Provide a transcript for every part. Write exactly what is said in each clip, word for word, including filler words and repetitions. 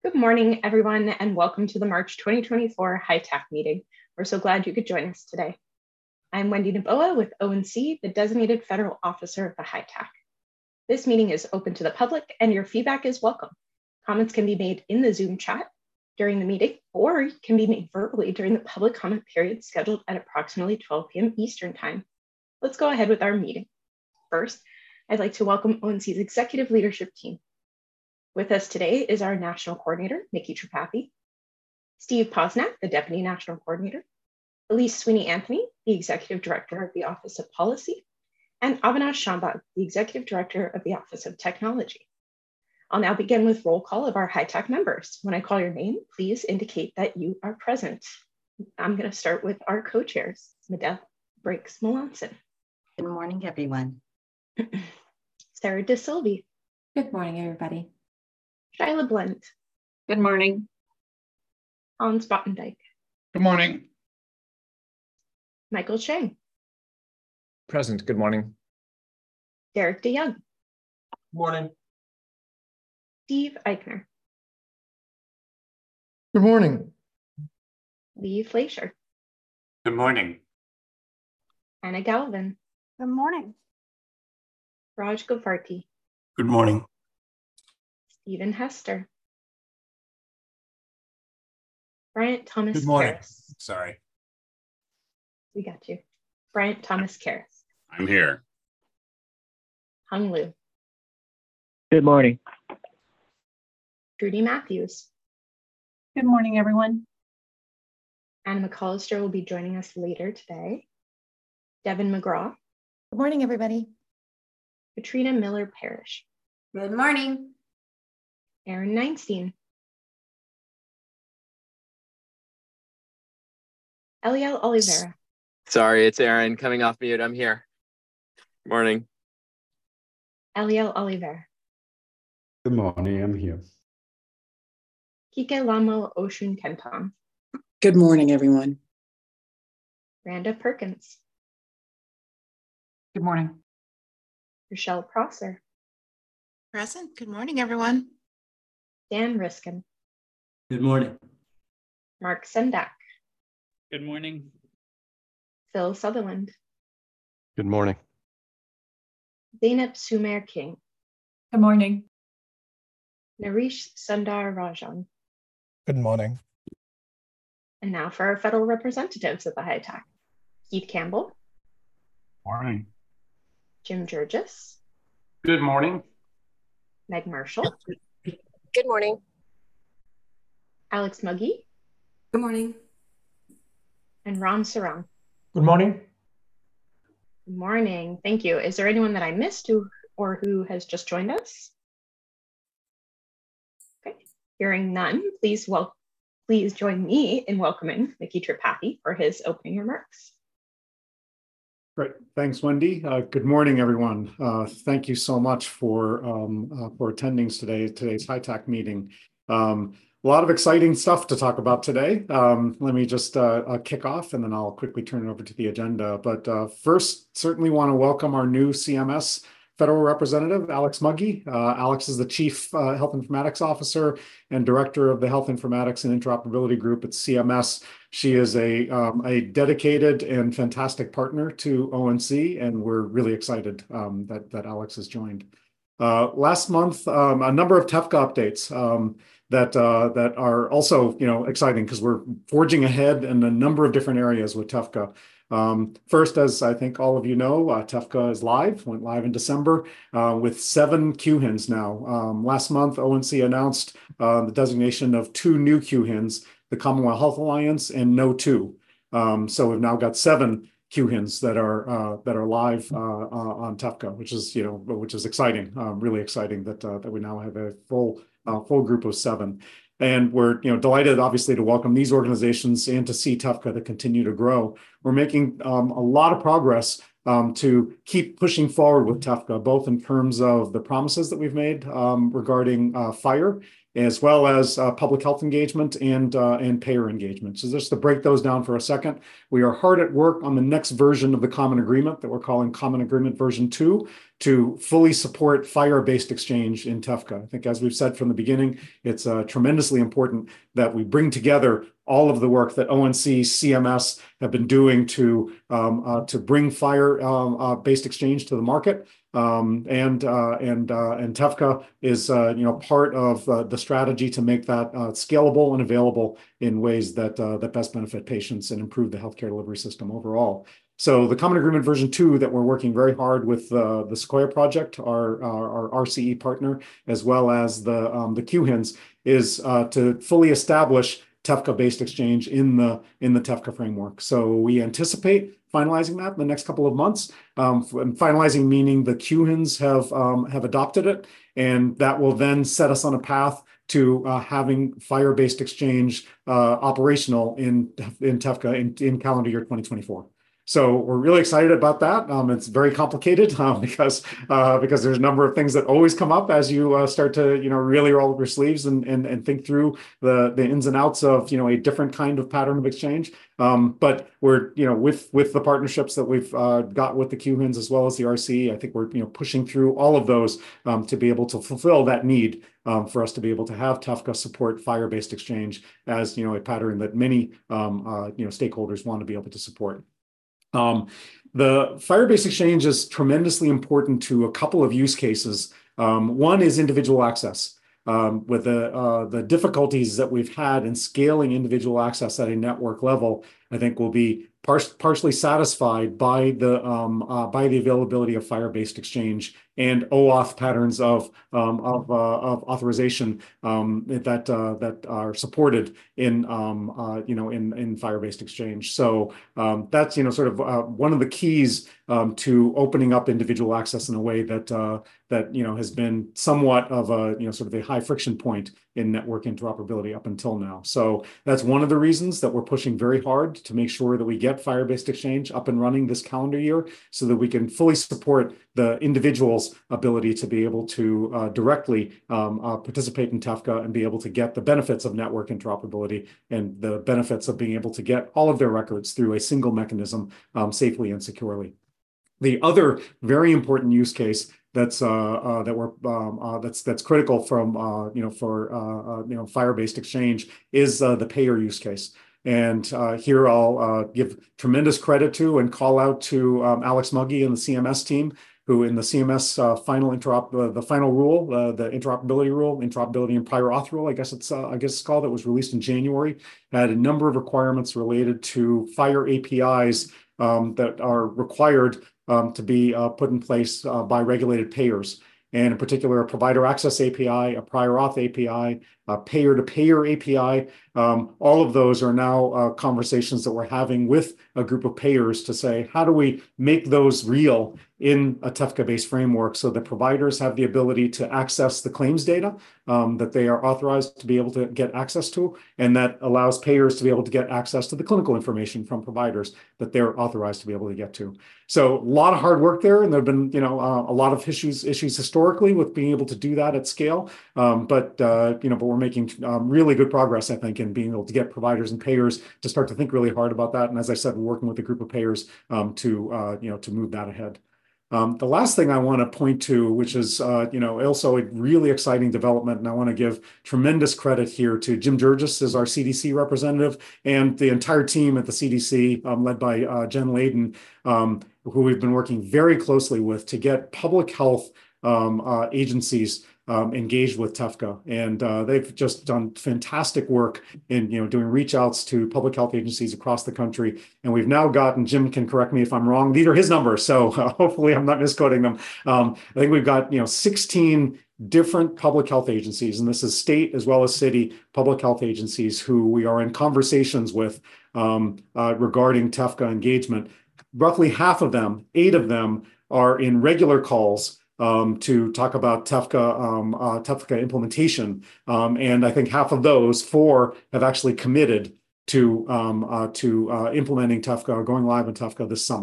Good morning, everyone, and welcome to the March twenty twenty-four HITAC meeting. We're so glad you could join us today. I'm Wendy Naboa with O N C, the designated federal officer of the HITAC. This meeting is open to the public and your feedback is welcome. Comments can be made in the Zoom chat during the meeting or can be made verbally during the public comment period scheduled at approximately twelve p m Eastern time. Let's go ahead with our meeting. First, I'd like to welcome O N C's executive leadership team. With us today is our national coordinator, Nikki Tripathi, Steve Posnack, the deputy national coordinator, Elise Sweeney-Anthony, the executive director of the Office of Policy, and Avinash Shambhag, the executive director of the Office of Technology. I'll now begin with roll call of our HITAC members. When I call your name, please indicate that you are present. I'm going to start with our co-chairs, Medeth Briggs Melanson. Good morning, everyone. Sarah DeSilvi. Good morning, everybody. Shyla Blunt. Good morning. Hans Bottendijk. Good morning. Michael Chang. Present. Good morning. Derek DeYoung. Good morning. Steve Eichner. Good morning. Lee Fleischer. Good morning. Anna Galvin. Good morning. Raj Gofarti. Good morning. Stephen Hester. Bryant Thomas Good morning. Karras. Sorry. We got you. Bryant Thomas Karras. I'm here. Hung Liu. Good morning. Trudy Matthews. Good morning, everyone. Anna McCollister will be joining us later today. Devin McGraw. Good morning, everybody. Katrina Miller Parrish. Good morning. Aaron Neinstein. Eliel Oliveira. Sorry, it's Aaron coming off mute. I'm here. Morning. Eliel Oliveira. Good morning, I'm here. Kike Lamo Oshun Kenton. Good morning, everyone. Randa Perkins. Good morning. Rochelle Prosser. Present. Good morning, everyone. Dan Riskin. Good morning. Mark Sendak. Good morning. Phil Sutherland. Good morning. Zainab Sumer King. Good morning. Nareesh Sundar Rajan. Good morning. And now for our federal representatives at the HITAC. Keith Campbell. Morning. Jim Georges. Good morning. Meg Marshall. Good morning. Alex Muggy. Good morning. And Ram Sarang. Good morning. Good morning. Thank you. Is there anyone that I missed who or who has just joined us? Okay. Hearing none, please well, please join me in welcoming Nikki Tripathi for his opening remarks. Great. Thanks, Wendy. Uh, good morning, everyone. Uh, thank you so much for, um, uh, for attending today, today's HITAC meeting. Um, a lot of exciting stuff to talk about today. Um, let me just uh, uh, kick off and then I'll quickly turn it over to the agenda. But uh, first, certainly want to welcome our new C M S Federal Representative, Alex Muggy. Uh, Alex is the Chief uh, Health Informatics Officer and Director of the Health Informatics and Interoperability Group at C M S. She is a, um, a dedicated and fantastic partner to O N C, and we're really excited um, that, that Alex has joined. Uh, last month, um, a number of TEFCA updates um, that, uh, that are also you know, exciting because we're forging ahead in a number of different areas with TEFCA. Um, first, as I think all of you know, uh, TEFCA is live, went live in December uh, with seven Q HINs now. Um, last month, O N C announced uh, the designation of two new Q HINs, the Commonwealth Health Alliance and N O two. Um, so we've now got seven Q HINs that are uh, that are live uh, uh, on TEFCA, which is you know which is exciting, um, really exciting that uh, that we now have a full uh, full group of seven. And we're you know delighted, obviously, to welcome these organizations and to see TEFCA to continue to grow. We're making um, a lot of progress um, to keep pushing forward with TEFCA, both in terms of the promises that we've made um, regarding uh, FHIR as well as uh, public health engagement and, uh, and payer engagement. So just to break those down for a second, we are hard at work on the next version of the Common Agreement that we're calling Common Agreement version two to fully support FHIR-based exchange in TEFCA. I think as we've said from the beginning, it's uh, tremendously important that we bring together all of the work that O N C, C M S have been doing to, um, uh, to bring FHIR-based uh, uh, exchange to the market. Um, and uh, and uh, and TEFCA is uh, you know part of uh, the strategy to make that uh, scalable and available in ways that uh, that best benefit patients and improve the healthcare delivery system overall. So the Common Agreement version two that we're working very hard with uh, the Sequoia Project, our, our our R C E partner, as well as the um, the Q HINs, is uh, to fully establish TEFCA-based exchange in the in the TEFCA framework. So we anticipate finalizing that in the next couple of months. Um, finalizing meaning the Q HINs have um, have adopted it, and that will then set us on a path to uh, having FHIR-based exchange uh, operational in in TEFCA in, in calendar year twenty twenty-four. So we're really excited about that. Um, it's very complicated uh, because uh, because there's a number of things that always come up as you uh, start to you know really roll up your sleeves and and and think through the the ins and outs of you know a different kind of pattern of exchange. Um, but we're you know with with the partnerships that we've uh, got with the Q HINs as well as the R C E, I think we're you know pushing through all of those um, to be able to fulfill that need um, for us to be able to have TEFCA support FHIR-based exchange as you know a pattern that many um, uh, you know stakeholders want to be able to support. Um, the FHIR-based exchange is tremendously important to a couple of use cases. Um, one is individual access. Um, with the uh, the difficulties that we've had in scaling individual access at a network level, I think will be par partially satisfied by the um, uh, by the availability of FHIR-based exchange and OAuth patterns of um, of, uh, of authorization um, that uh, that are supported in um, uh, you know in in FHIR-based exchange. So um, that's you know sort of uh, one of the keys um, to opening up individual access in a way that uh, that you know has been somewhat of a you know sort of a high friction point in network interoperability up until now. So that's one of the reasons that we're pushing very hard to make sure that we get FHIR-based exchange up and running this calendar year so that we can fully support the individual's ability to be able to uh, directly um, uh, participate in TEFCA and be able to get the benefits of network interoperability and the benefits of being able to get all of their records through a single mechanism um, safely and securely. The other very important use case that's uh, uh, that we're um, uh, that's that's critical from uh, you know for uh, uh, you know FHIR-based exchange is uh, the payer use case. And uh, here I'll uh, give tremendous credit to and call out to um, Alex Muggy and the C M S team, who in the C M S uh, final interop uh, the final rule, uh, the interoperability rule, interoperability and prior auth rule, I guess it's uh, I guess it's called, that was released in January, had a number of requirements related to FHIR A P Is um, that are required Um, to be uh, put in place uh, by regulated payers, and in particular, a provider access A P I, a prior auth A P I, a payer-to-payer A P I. Um, all of those are now uh, conversations that we're having with a group of payers to say, how do we make those real in a TEFCA-based framework so that providers have the ability to access the claims data um, that they are authorized to be able to get access to, and that allows payers to be able to get access to the clinical information from providers that they're authorized to be able to get to. So a lot of hard work there, and there have been you know uh, a lot of issues issues historically with being able to do that at scale. Um, but uh, you know, but we're making um, really good progress, I think, in being able to get providers and payers to start to think really hard about that. And as I said, we're working with a group of payers um, to uh, you know to move that ahead. Um, the last thing I want to point to, which is uh, you know also a really exciting development, and I want to give tremendous credit here to Jim Jurgis as our C D C representative and the entire team at the C D C, um, led by uh, Jen Layden, um, who we've been working very closely with to get public health um, uh, agencies Um, engaged with TEFCA, and uh, they've just done fantastic work in you know doing reach outs to public health agencies across the country. And we've now gotten, Jim can correct me if I'm wrong, these are his numbers, so uh, hopefully I'm not misquoting them. Um, I think we've got you know sixteen different public health agencies, and this is state as well as city public health agencies who we are in conversations with um, uh, regarding TEFCA engagement. Roughly half of them, eight of them, are in regular calls Um, to talk about TEFCA, um, uh, TEFCA implementation. Um, and I think half of those, four, have actually committed to, um, uh, to uh, implementing TEFCA or going live in TEFCA this summer.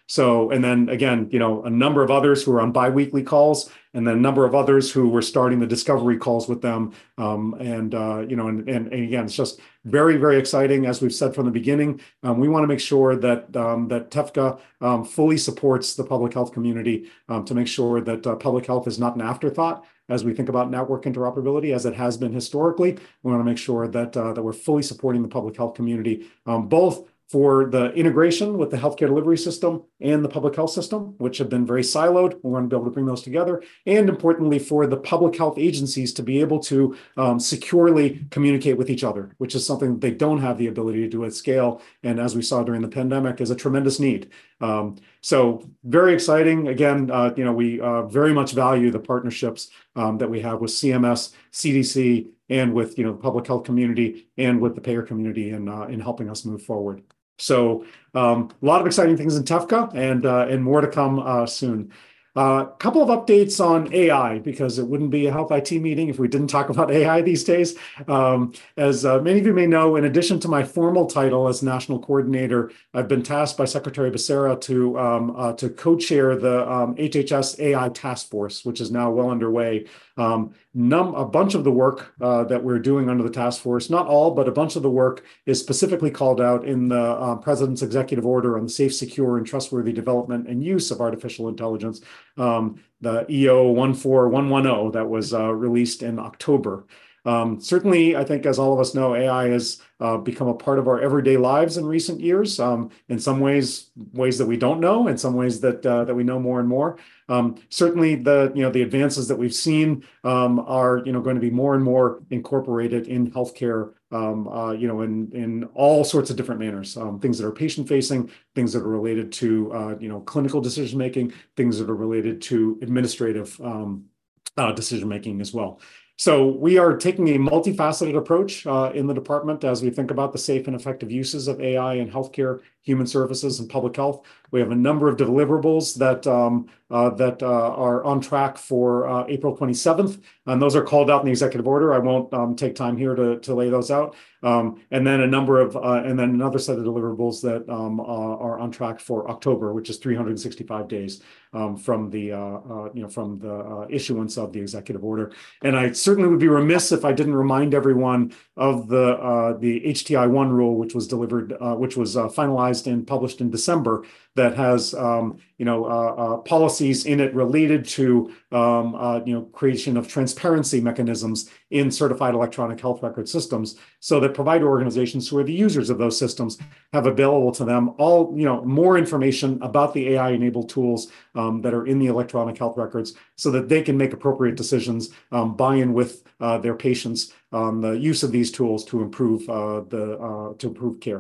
So, and then again, you know, a number of others who are on biweekly calls, and then a number of others who were starting the discovery calls with them. Um, and, uh, you know, and, and, and again, it's just very, very exciting. As we've said from the beginning, um, we want to make sure that um, that TEFCA um, fully supports the public health community um, to make sure that uh, public health is not an afterthought as we think about network interoperability, as it has been historically. We want to make sure that, uh, that we're fully supporting the public health community, um, both for the integration with the healthcare delivery system and the public health system, which have been very siloed. We want to be able to bring those together. And importantly, for the public health agencies to be able to um, securely communicate with each other, which is something that they don't have the ability to do at scale. And as we saw during the pandemic, is a tremendous need. Um, so very exciting. Again, uh, you know, we uh, very much value the partnerships um, that we have with C M S, C D C, and with, you know, the public health community and with the payer community in, uh, in helping us move forward. So um, a lot of exciting things in TEFCA, and uh, and more to come uh, soon. A uh, couple of updates on A I, because it wouldn't be a health I T meeting if we didn't talk about A I these days. Um, as uh, many of you may know, in addition to my formal title as National Coordinator, I've been tasked by Secretary Becerra to, um, uh, to co-chair the um, H H S A I Task Force, which is now well underway. Um, num a bunch of the work uh, that we're doing under the task force, not all, but a bunch of the work is specifically called out in the uh, President's Executive Order on the safe, secure, and trustworthy development and use of artificial intelligence, um, the E O one four one one zero that was uh, released in October. Um, certainly, I think, as all of us know, A I has uh, become a part of our everyday lives in recent years. Um, in some ways, ways that we don't know, in some ways that uh, that we know more and more. Um, certainly, the you know the advances that we've seen um, are you know going to be more and more incorporated in healthcare. Um, uh, you know, in in all sorts of different manners. Um, things that are patient facing, things that are related to uh, you know clinical decision making, things that are related to administrative um, uh, decision making as well. So we are taking a multifaceted approach uh, in the department as we think about the safe and effective uses of A I in healthcare, human services, and public health. We have a number of deliverables that um, uh, that uh, are on track for uh, April twenty-seventh, and those are called out in the executive order. I won't um, take time here to, to lay those out. Um, and then a number of, uh, and then another set of deliverables that um, uh, are on track for October, which is three hundred sixty-five days um, from the, uh, uh, you know, from the uh, issuance of the executive order. And I certainly would be remiss if I didn't remind everyone of the uh, the H T I one rule, which was delivered, uh, which was uh, finalized and published in December, that has um, you know uh, uh, policies in it related to um, uh, you know creation of transparency mechanisms in certified electronic health record systems, so that provider organizations who are the users of those systems have available to them all you know more information about the A I-enabled tools um, that are in the electronic health records, so that they can make appropriate decisions, um, buy in with uh, their patients on the use of these tools to improve uh, the uh, to improve care.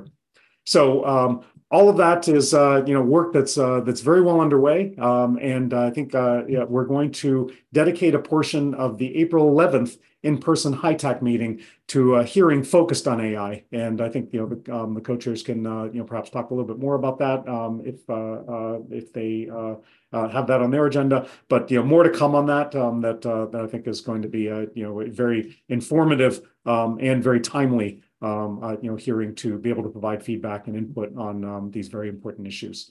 So um, all of that is uh, you know work that's uh, that's very well underway, um, and I think uh, yeah, we're going to dedicate a portion of the April eleventh in-person HITAC meeting to a hearing focused on A I. And I think you know the, um, the co-chairs can uh, you know perhaps talk a little bit more about that um, if uh, uh, if they uh, uh, have that on their agenda. But you know more to come on that. Um, that uh, that I think is going to be a you know a very informative um, and very timely. Um, uh, you know, hearing to be able to provide feedback and input on um, these very important issues.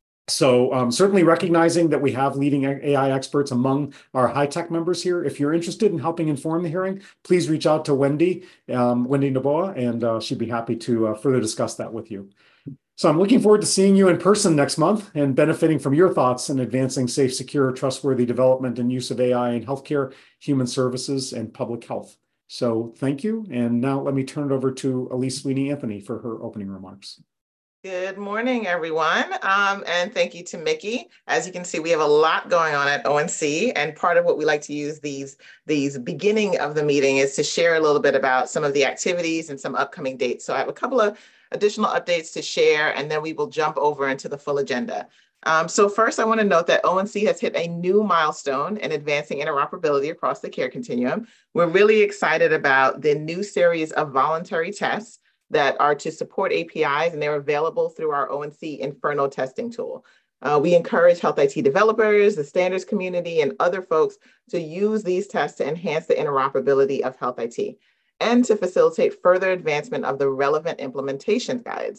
So um, certainly recognizing that we have leading A I experts among our HITAC members here. If you're interested in helping inform the hearing, please reach out to Wendy, um, Wendy Noboa, and uh, she'd be happy to uh, further discuss that with you. So I'm looking forward to seeing you in person next month and benefiting from your thoughts in advancing safe, secure, trustworthy development and use of A I in healthcare, human services, and public health. So thank you. And now let me turn it over to Elise Sweeney Anthony for her opening remarks. Good morning, everyone. Um, and thank you to Mickey. As you can see, we have a lot going on at O N C, and part of what we like to use these, these beginning of the meeting is to share a little bit about some of the activities and some upcoming dates. So I have a couple of additional updates to share, and then we will jump over into the full agenda. Um, so first, I want to note that O N C has hit a new milestone in advancing interoperability across the care continuum. We're really excited about the new series of voluntary tests that are to support A P Is, and they're available through our O N C Inferno testing tool. Uh, we encourage health I T developers, the standards community, and other folks to use these tests to enhance the interoperability of health I T and to facilitate further advancement of the relevant implementation guides.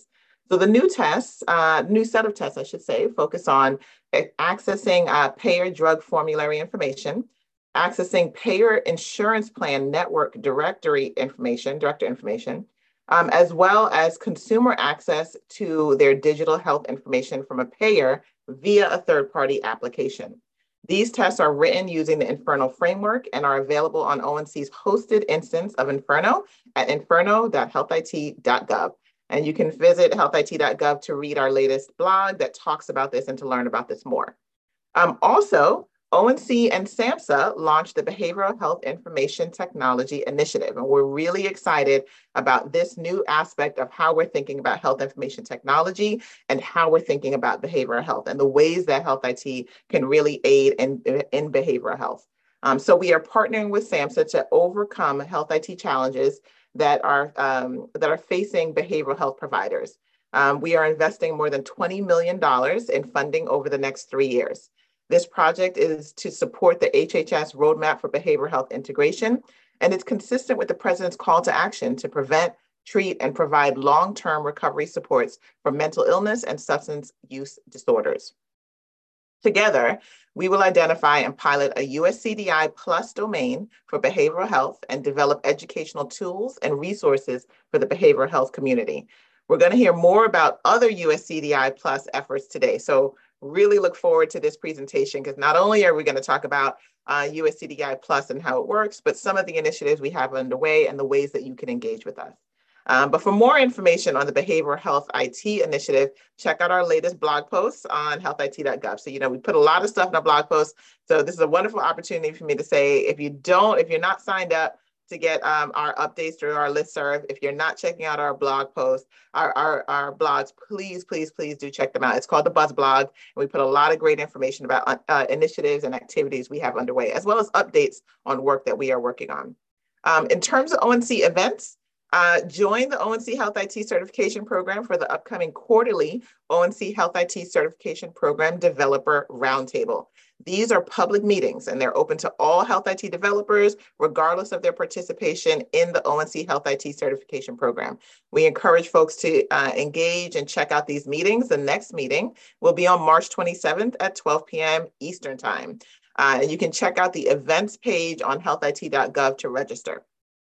So the new tests, uh, new set of tests, I should say, focus on accessing uh, payer drug formulary information, accessing payer insurance plan network directory information, director information, um, as well as consumer access to their digital health information from a payer via a third-party application. These tests are written using the Inferno framework and are available on O N C's hosted instance of Inferno at inferno dot health I T dot gov. And you can visit health I T dot gov to read our latest blog that talks about this and to learn about this more. Um, also, O N C and SAMHSA launched the Behavioral Health Information Technology Initiative, and we're really excited about this new aspect of how we're thinking about health information technology and how we're thinking about behavioral health and the ways that Health I T can really aid in, in behavioral health. Um, so we are partnering with SAMHSA to overcome health I T challenges that are, um, that are facing behavioral health providers. Um, we are investing more than twenty million dollars in funding over the next three years. This project is to support the H H S Roadmap for Behavioral Health Integration, and it's consistent with the President's call to action to prevent, treat, and provide long-term recovery supports for mental illness and substance use disorders. Together, we will identify and pilot a U S C D I plus domain for behavioral health and develop educational tools and resources for the behavioral health community. We're going to hear more about other U S C D I plus efforts today. So really look forward to this presentation, because not only are we going to talk about uh, U S C D I plus and how it works, but some of the initiatives we have underway and the ways that you can engage with us. Um, but for more information on the Behavioral Health I T initiative, check out our latest blog posts on health I T dot gov. So, you know, we put a lot of stuff in our blog posts. So this is a wonderful opportunity for me to say, if you don't, if you're not signed up to get um, our updates through our listserv, if you're not checking out our blog posts, our, our, our blogs, please, please, please do check them out. It's called the Buzz Blog. And we put a lot of great information about uh, initiatives and activities we have underway, as well as updates on work that we are working on. Um, in terms of O N C events, Uh, join the O N C Health I T Certification Program for the upcoming quarterly O N C Health I T Certification Program Developer Roundtable. These are public meetings and they're open to all Health I T developers, regardless of their participation in the O N C Health I T Certification Program. We encourage folks to uh, engage and check out these meetings. The next meeting will be on March twenty-seventh at twelve p m Eastern Time. Uh, and you can check out the events page on health I T dot gov to register.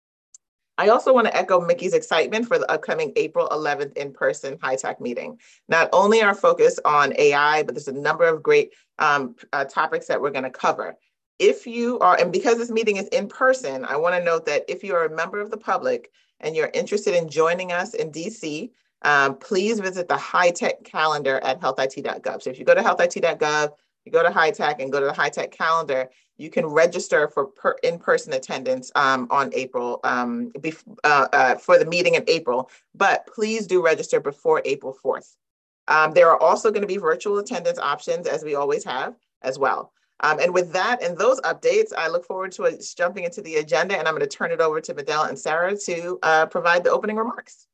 I also want to echo Mickey's excitement for the upcoming April eleventh in-person HITAC meeting. Not only our focus on A I, but there's a number of great um, uh, topics that we're going to cover. If you are, and because this meeting is in person, I want to note that if you are a member of the public and you're interested in joining us in D C, um, please visit the HITAC calendar at health I T dot gov. So if you go to health I T dot gov, you go to HITAC and go to the HITAC calendar, you can register for per in-person attendance um, on April, um, uh, uh, for the meeting in April, but please do register before April fourth. Um, there are also going to be virtual attendance options, as we always have as well. Um, and with that and those updates, I look forward to uh, jumping into the agenda, and I'm going to turn it over to Medela and Sarah to uh, provide the opening remarks.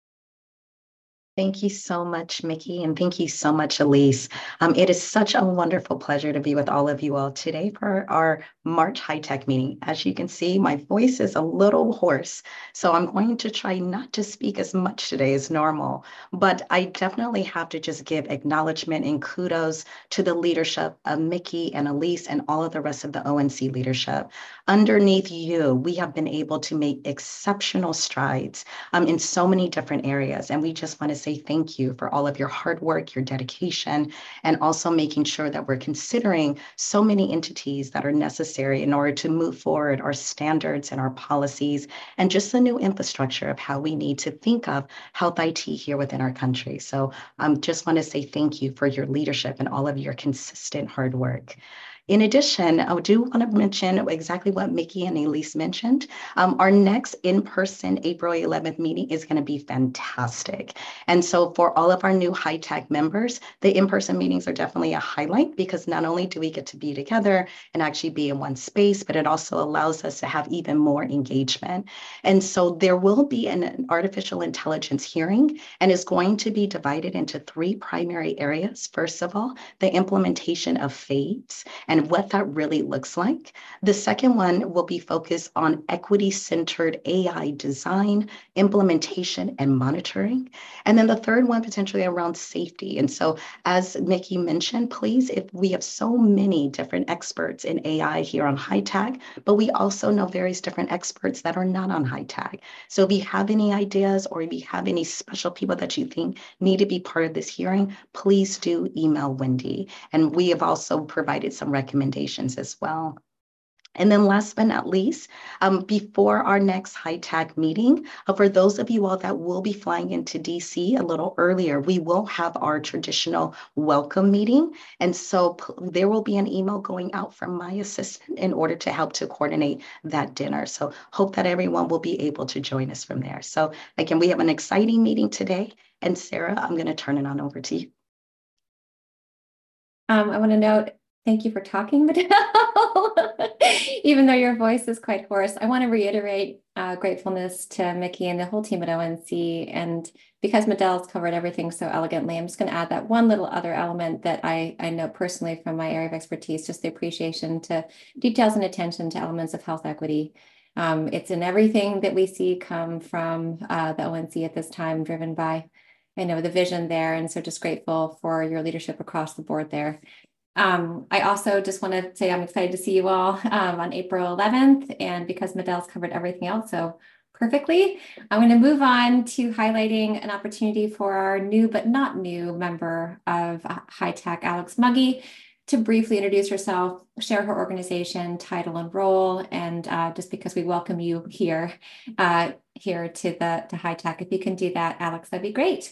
Thank you so much, Mickey, and thank you so much, Elise. Um, it is such a wonderful pleasure to be with all of you all today for our March HITAC meeting. As you can see, my voice is a little hoarse, so I'm going to try not to speak as much today as normal, but I definitely have to just give acknowledgement and kudos to the leadership of Mickey and Elise and all of the rest of the O N C leadership. Underneath you, we have been able to make exceptional strides um, in so many different areas, and we just want to say thank you for all of your hard work, your dedication, and also making sure that we're considering so many entities that are necessary in order to move forward our standards and our policies and just the new infrastructure of how we need to think of health I T here within our country. So I um, just want to say thank you for your leadership and all of your consistent hard work. In addition, I do want to mention exactly what Mickey and Elise mentioned. Um, our next in-person April eleventh meeting is going to be fantastic. And so for all of our new HITAC members, the in-person meetings are definitely a highlight, because not only do we get to be together and actually be in one space, but it also allows us to have even more engagement. And so there will be an artificial intelligence hearing, and is going to be divided into three primary areas. First of all, the implementation of FADES, and and what that really looks like. The second one will be focused on equity-centered A I design, implementation, and monitoring. And then the third one potentially around safety. And so as Mickey mentioned, please, if we have so many different experts in A I here on HITAC, but we also know various different experts that are not on HITAC. So if you have any ideas or if you have any special people that you think need to be part of this hearing, please do email Wendy. And we have also provided some recommendations as well. And then last but not least, um, before our next HITAC meeting, uh, for those of you all that will be flying into D C a little earlier, we will have our traditional welcome meeting. And so there will be an email going out from my assistant in order to help to coordinate that dinner. So hope that everyone will be able to join us from there. So again, we have an exciting meeting today. And Sarah, I'm going to turn it on over to you. Um, I want to note, thank you for talking, Medell. Even though your voice is quite hoarse, I want to reiterate uh, gratefulness to Mickey and the whole team at O N C. And because Medell's covered everything so elegantly, I'm just going to add that one little other element that I, I know personally from my area of expertise, just the appreciation to details and attention to elements of health equity. Um, it's in everything that we see come from uh, the O N C at this time, driven by, I know, the vision there. And so just grateful for your leadership across the board there. Um, I also just want to say I'm excited to see you all um, on April eleventh, and because Medell's covered everything else so perfectly, I'm going to move on to highlighting an opportunity for our new but not new member of HITAC, Alex Muggy, to briefly introduce herself, share her organization, title, and role, and uh, just because we welcome you here, uh, here to the to HITAC, if you can do that, Alex, that'd be great.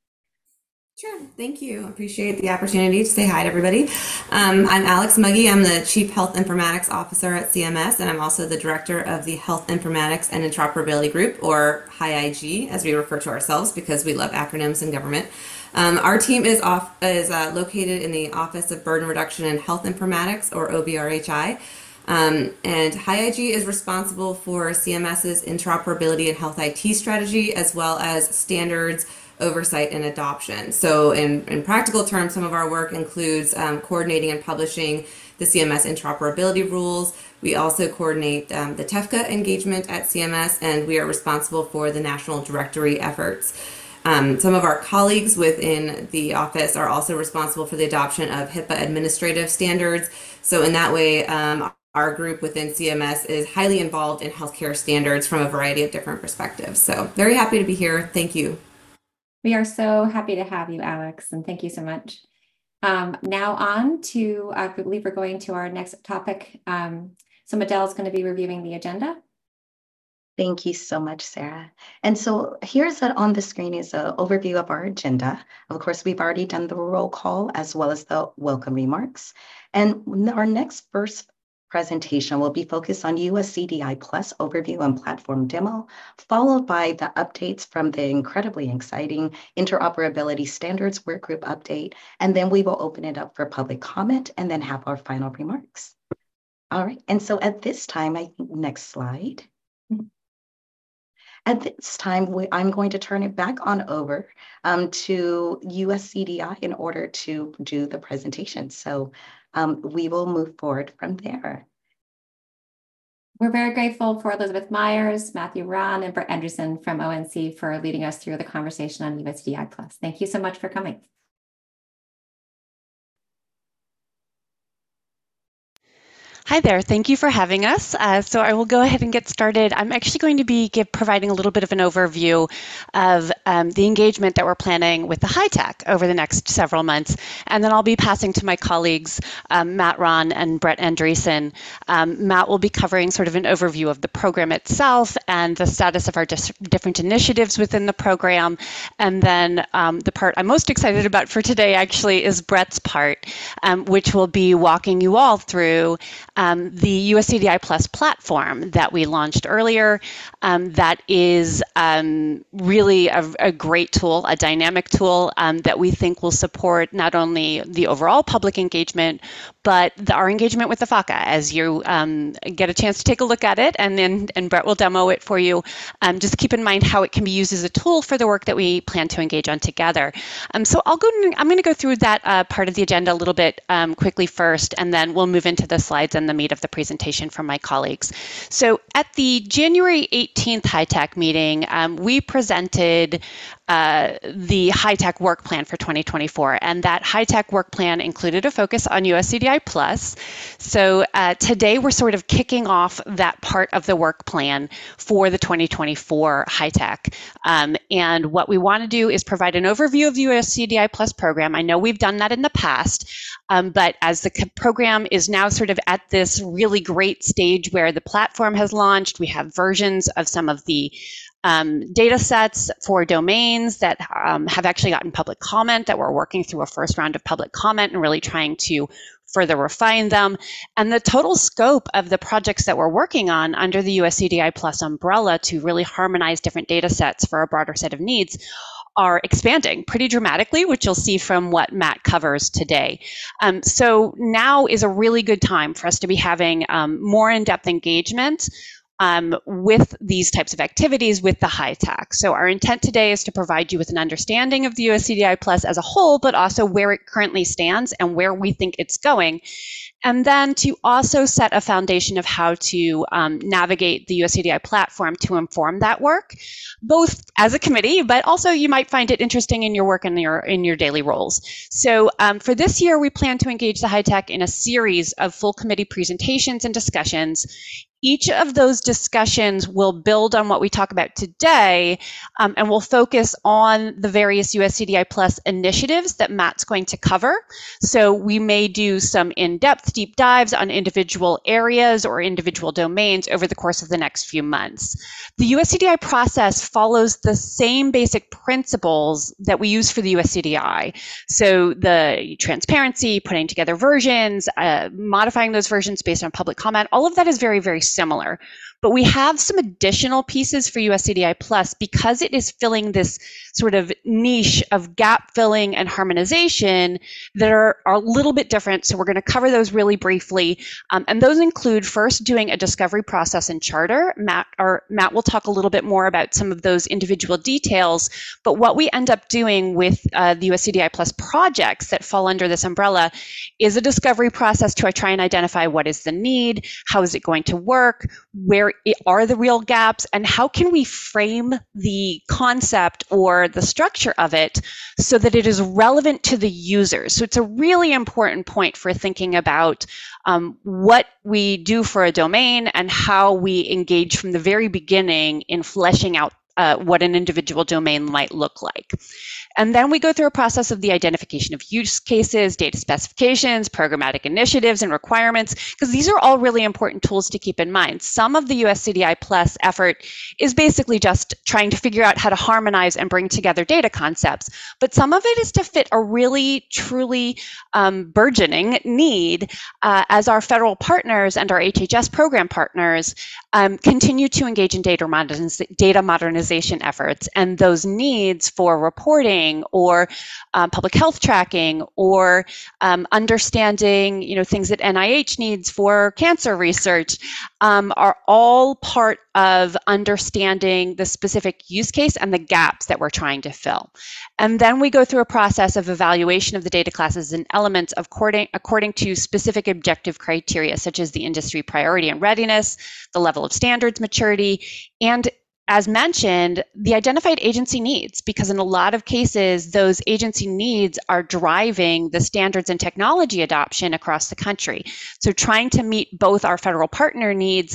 Sure, thank you. Appreciate the opportunity to say hi to everybody. Um, I'm Alex Muggy. I'm the Chief Health Informatics Officer at C M S, and I'm also the Director of the Health Informatics and Interoperability Group, or H I I G, as we refer to ourselves because we love acronyms in government. Um, our team is off is uh, located in the Office of Burden Reduction and Health Informatics, or O B R H I. Um, and H I I G is responsible for CMS's interoperability and health I T strategy, as well as standards, oversight, and adoption. So in, in practical terms, some of our work includes um, coordinating and publishing the C M S interoperability rules. We also coordinate um, the T E F C A engagement at C M S, and we are responsible for the national directory efforts. Um, some of our colleagues within the office are also responsible for the adoption of HIPAA administrative standards. So in that way, um, our group within C M S is highly involved in healthcare standards from a variety of different perspectives. So very happy to be here. Thank you. We are so happy to have you, Alex, and thank you so much. Um, now on to, I believe we're going to our next topic. Um, so Medell is going to be reviewing the agenda. Thank you so much, Sarah. And so here's a, on the screen is an overview of our agenda. Of course, we've already done the roll call as well as the welcome remarks. And our next first presentation will be focused on U S C D I Plus overview and platform demo, followed by the updates from the incredibly exciting interoperability standards workgroup update. And then we will open it up for public comment and then have our final remarks. All right, and so at this time, I think next slide. At this time, we, I'm going to turn it back on over um, to U S C D I in order to do the presentation. So um, we will move forward from there. We're very grateful for Elizabeth Myers, Matthew Rahn, and Brett Anderson from O N C for leading us through the conversation on U S D I Plus. Thank you so much for coming. Hi there, thank you for having us. Uh, so I will go ahead and get started. I'm actually going to be give, providing a little bit of an overview of um, the engagement that we're planning with the HITAC over the next several months. And then I'll be passing to my colleagues, um, Matt Rahn and Brett Andreessen. Um, Matt will be covering sort of an overview of the program itself and the status of our dis different initiatives within the program. And then um, the part I'm most excited about for today actually is Brett's part, um, which will be walking you all through um, the U S C D I Plus platform that we launched earlier. Um, that is um, really a, a great tool, a dynamic tool um, that we think will support not only the overall public engagement, but the, our engagement with the FACA. As you um, get a chance to take a look at it, and then and Brett will demo it for you, um, just keep in mind how it can be used as a tool for the work that we plan to engage on together. Um, so I'll go. I'm going to go through that uh, part of the agenda a little bit um, quickly first, and then we'll move into the slides and the meat of the presentation from my colleagues. So at the January eighteenth HITAC meeting, um, we presented uh, the HITAC work plan for twenty twenty-four, and that HITAC work plan included a focus on U S C D I Plus. So uh, today we're sort of kicking off that part of the work plan for the twenty twenty-four HITAC. Um, and what we want to do is provide an overview of the U S C D I Plus program. I know we've done that in the past, um, but as the program is now sort of at this really great stage where the platform has launched, we have versions of some of the Um, data sets for domains that um, have actually gotten public comment, that we're working through a first round of public comment and really trying to further refine them. And the total scope of the projects that we're working on under the U S C D I Plus umbrella to really harmonize different data sets for a broader set of needs are expanding pretty dramatically, which you'll see from what Matt covers today. Um, so now is a really good time for us to be having um, more in-depth engagement Um, with these types of activities with the HITAC. So our intent today is to provide you with an understanding of the U S C D I Plus as a whole, but also where it currently stands and where we think it's going. And then to also set a foundation of how to um, navigate the U S C D I platform to inform that work, both as a committee, but also you might find it interesting in your work and your in your daily roles. So um, for this year, we plan to engage the HITAC in a series of full committee presentations and discussions. Each of those discussions will build on what we talk about today, um, and will focus on the various U S C D I Plus initiatives that Matt's going to cover. So we may do some in-depth deep dives on individual areas or individual domains over the course of the next few months. The U S C D I process follows the same basic principles that we use for the U S C D I. So the transparency, putting together versions, uh, modifying those versions based on public comment, all of that is very, very similar. But we have some additional pieces for U S C D I Plus because it is filling this sort of niche of gap filling and harmonization that are, are a little bit different. So we're going to cover those really briefly. Um, and those include first doing a discovery process in Charter. Matt, or Matt will talk a little bit more about some of those individual details. But what we end up doing with uh, the U S C D I Plus projects that fall under this umbrella is a discovery process to try and identify what is the need, how is it going to work, where are the real gaps, and how can we frame the concept or the structure of it so that it is relevant to the users. So it's a really important point for thinking about um, what we do for a domain and how we engage from the very beginning in fleshing out uh, what an individual domain might look like. And then we go through a process of the identification of use cases, data specifications, programmatic initiatives, and requirements, because these are all really important tools to keep in mind. Some of the U S C D I Plus effort is basically just trying to figure out how to harmonize and bring together data concepts, but some of it is to fit a really, truly um, burgeoning need uh, as our federal partners and our H H S program partners um, continue to engage in data, moderniz data modernization efforts, and those needs for reporting or um, public health tracking or um, understanding, you know, things that N I H needs for cancer research um, are all part of understanding the specific use case and the gaps that we're trying to fill. And then we go through a process of evaluation of the data classes and elements according, according to specific objective criteria, such as the industry priority and readiness, the level of standards maturity, and as mentioned, the identified agency needs, because in a lot of cases, those agency needs are driving the standards and technology adoption across the country. So trying to meet both our federal partner needs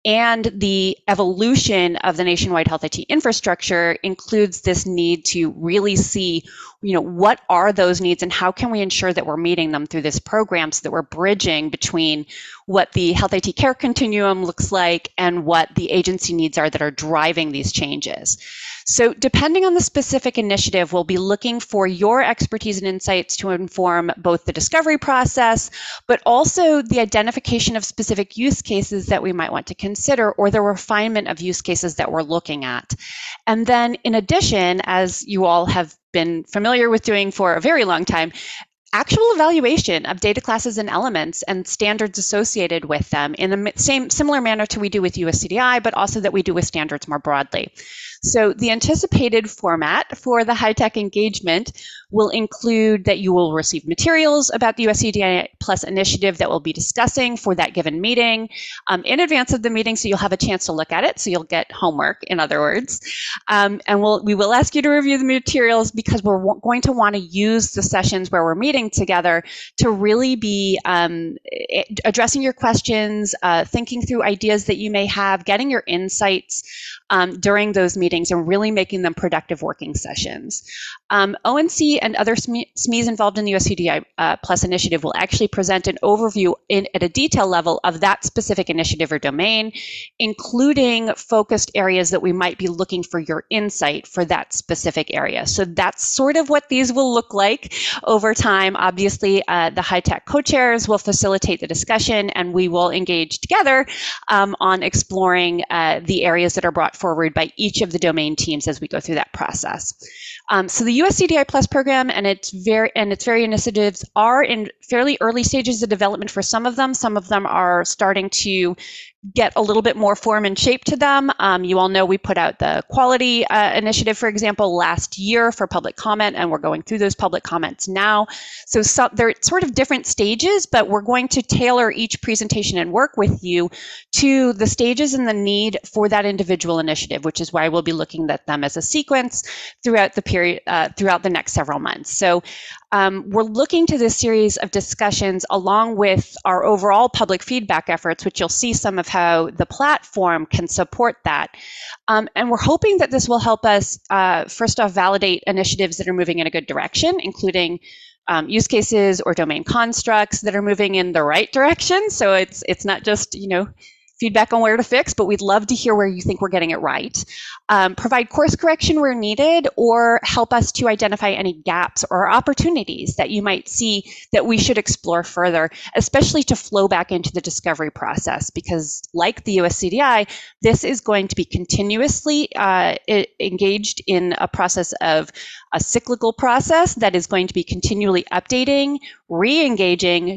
and the evolution of the nationwide health I T infrastructure includes this need to really see, you know, what are those needs and how can we ensure that we're meeting them through this program so that we're bridging between what the health I T care continuum looks like and what the agency needs are that are driving these changes. So depending on the specific initiative, we'll be looking for your expertise and insights to inform both the discovery process, but also the identification of specific use cases that we might want to consider or the refinement of use cases that we're looking at. And then in addition, as you all have been familiar with doing for a very long time, actual evaluation of data classes and elements and standards associated with them in the same similar manner to we do with U S C D I, but also that we do with standards more broadly. So the anticipated format for the high-tech engagement will include that you will receive materials about the U S C D I Plus initiative that we'll be discussing for that given meeting um, in advance of the meeting, so you'll have a chance to look at it, so you'll get homework, in other words. Um, and we'll, we will ask you to review the materials because we're going to want to use the sessions where we're meeting together to really be um, addressing your questions, uh, thinking through ideas that you may have, getting your insights um, during those meetings and really making them productive working sessions. Um, O N C and other S M Es involved in the U S C D I uh, Plus initiative will actually present an overview in, at a detail level of that specific initiative or domain, including focused areas that we might be looking for your insight for that specific area. So that's sort of what these will look like over time. Obviously, uh, the high-tech co-chairs will facilitate the discussion and we will engage together um, on exploring uh, the areas that are brought forward by each of the domain teams as we go through that process. Um, so the U S C D I Plus program and its very and its various initiatives are in fairly early stages of development for some of them. Some of them are starting to get a little bit more form and shape to them. Um, you all know we put out the quality uh, initiative, for example, last year for public comment, and we're going through those public comments now. So, so they're sort of different stages, but we're going to tailor each presentation and work with you to the stages and the need for that individual initiative, which is why we'll be looking at them as a sequence throughout the period, uh, throughout the next several months. So um, we're looking to this series of discussions along with our overall public feedback efforts, which you'll see some of how the platform can support that. Um, and we're hoping that this will help us, uh, first off, validate initiatives that are moving in a good direction, including um, use cases or domain constructs that are moving in the right direction. So it's it's not just, you know, feedback on where to fix, but we'd love to hear where you think we're getting it right. Um, provide course correction where needed, or help us to identify any gaps or opportunities that you might see that we should explore further, especially to flow back into the discovery process, because like the U S C D I, this is going to be continuously uh, engaged in a process of a cyclical process that is going to be continually updating, re-engaging,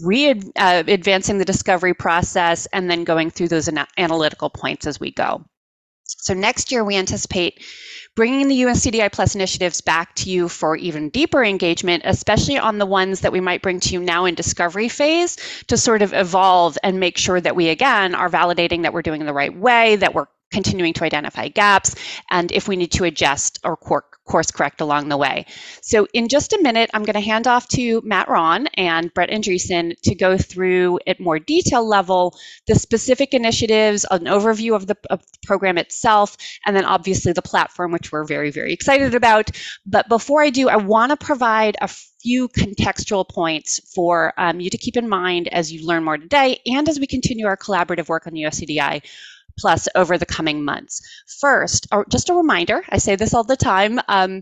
re-advancing uh, the discovery process, and then going through those ana analytical points as we go. So next year, we anticipate bringing the U S C D I Plus initiatives back to you for even deeper engagement, especially on the ones that we might bring to you now in discovery phase, to sort of evolve and make sure that we, again, are validating that we're doing it the right way, that we're continuing to identify gaps, and if we need to adjust or course correct along the way. So in just a minute, I'm going to hand off to Matt Ron and Brett Andreessen to go through at more detail level the specific initiatives, an overview of the, of the program itself, and then obviously the platform, which we're very, very excited about. But before I do, I want to provide a few contextual points for um, you to keep in mind as you learn more today and as we continue our collaborative work on the U S C D I Plus over the coming months. First, or just a reminder, I say this all the time um,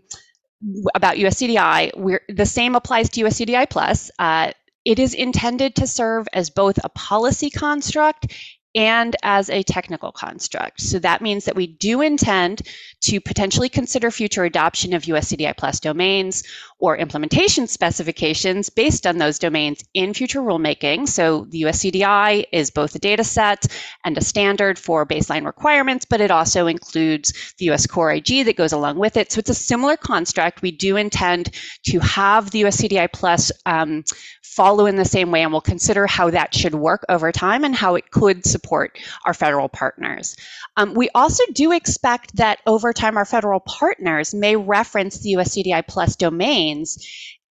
about U S C D I, we're, the same applies to U S C D I Plus. Uh, it is intended to serve as both a policy construct and as a technical construct. So that means that we do intend to potentially consider future adoption of U S C D I Plus domains or implementation specifications based on those domains in future rulemaking. So the U S C D I is both a data set and a standard for baseline requirements, but it also includes the U S Core I G that goes along with it. So it's a similar construct. We do intend to have the U S C D I Plus um, follow in the same way, and we'll consider how that should work over time and how it could support our federal partners. Um, we also do expect that over time our federal partners may reference the U S C D I Plus domains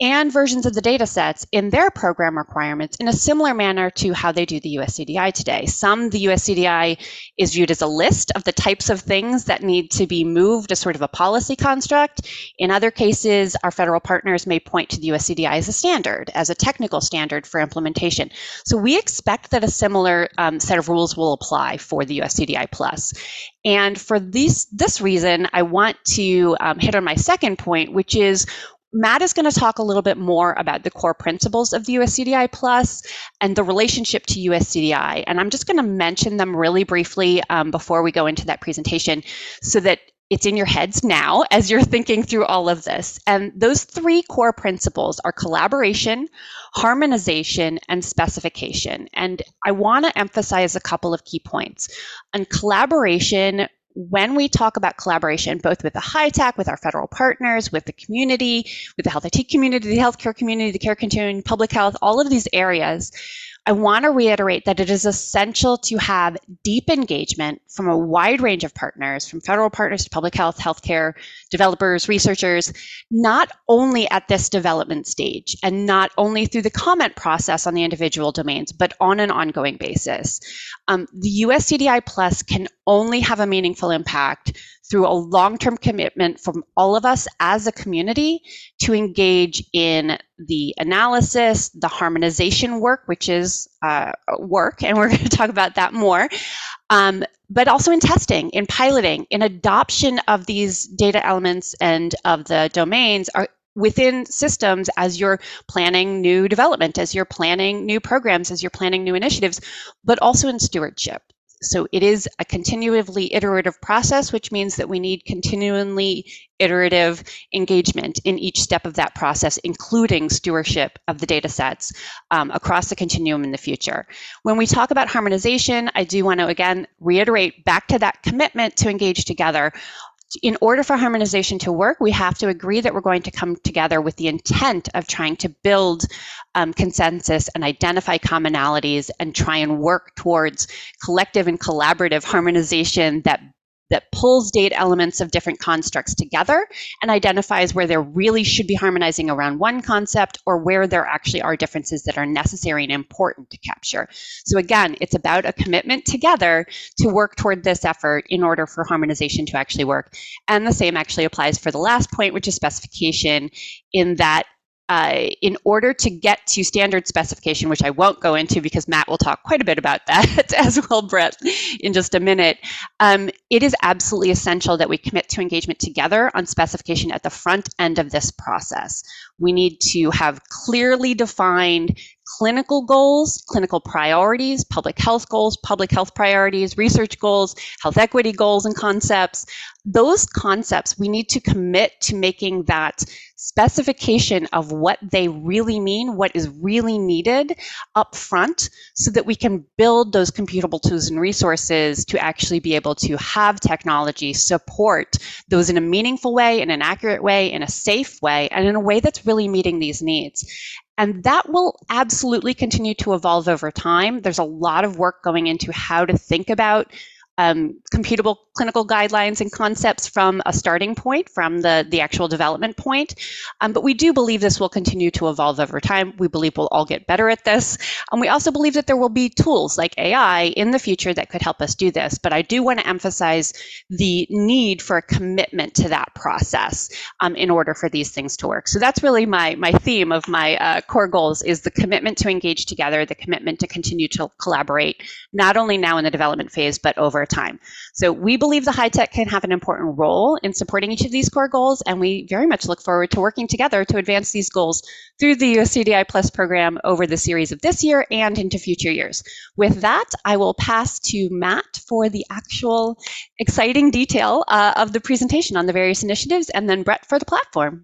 and versions of the data sets in their program requirements in a similar manner to how they do the U S C D I today. Some, the U S C D I is viewed as a list of the types of things that need to be moved as sort of a policy construct. In other cases, our federal partners may point to the U S C D I as a standard, as a technical standard for implementation. So we expect that a similar um, set of rules will apply for the U S C D I Plus. And for this, this reason, I want to um, hit on my second point, which is Matt is going to talk a little bit more about the core principles of the U S C D I Plus and the relationship to U S C D I. And I'm just going to mention them really briefly um, before we go into that presentation so that it's in your heads now as you're thinking through all of this. And those three core principles are collaboration, harmonization, and specification. And I want to emphasize a couple of key points. On collaboration, when we talk about collaboration, both with the HITAC, with our federal partners, with the community, with the health I T community, the healthcare community, the care continuum, public health, all of these areas, I want to reiterate that it is essential to have deep engagement from a wide range of partners, from federal partners to public health, healthcare, developers, researchers, not only at this development stage and not only through the comment process on the individual domains, but on an ongoing basis. Um, the U S C D I Plus can only have a meaningful impact through a long-term commitment from all of us as a community to engage in the analysis, the harmonization work, which is uh, work, and we're going to talk about that more, um, but also in testing, in piloting, in adoption of these data elements and of the domains are within systems as you're planning new development, as you're planning new programs, as you're planning new initiatives, but also in stewardship. So it is a continually iterative process, which means that we need continually iterative engagement in each step of that process, including stewardship of the data sets um, across the continuum in the future. When we talk about harmonization, I do want to again reiterate back to that commitment to engage together. In order for harmonization to work, we have to agree that we're going to come together with the intent of trying to build um, consensus and identify commonalities and try and work towards collective and collaborative harmonization that that pulls data elements of different constructs together and identifies where there really should be harmonizing around one concept or where there actually are differences that are necessary and important to capture. So again, it's about a commitment together to work toward this effort in order for harmonization to actually work. And the same actually applies for the last point, which is specification, in that Uh, in order to get to standard specification, which I won't go into because Matt will talk quite a bit about that as well, Brett, in just a minute, um, it is absolutely essential that we commit to engagement together on specification at the front end of this process. We need to have clearly defined clinical goals, clinical priorities, public health goals, public health priorities, research goals, health equity goals and concepts. Those concepts, we need to commit to making that specification of what they really mean, what is really needed up front, so that we can build those computable tools and resources to actually be able to have technology support those in a meaningful way, in an accurate way, in a safe way, and in a way that's really meeting these needs. And that will absolutely continue to evolve over time. There's a lot of work going into how to think about um, computable clinical guidelines and concepts from a starting point, from the, the actual development point. Um, but we do believe this will continue to evolve over time. We believe we'll all get better at this. And we also believe that there will be tools like A I in the future that could help us do this. But I do want to emphasize the need for a commitment to that process um, in order for these things to work. So that's really my, my theme of my uh, core goals, is the commitment to engage together, the commitment to continue to collaborate, not only now in the development phase, but over time. So we believe the HITAC can have an important role in supporting each of these core goals, and we very much look forward to working together to advance these goals through the U S C D I Plus program over the series of this year and into future years. With that, I will pass to Matt for the actual exciting detail uh, of the presentation on the various initiatives, and then Brett for the platform.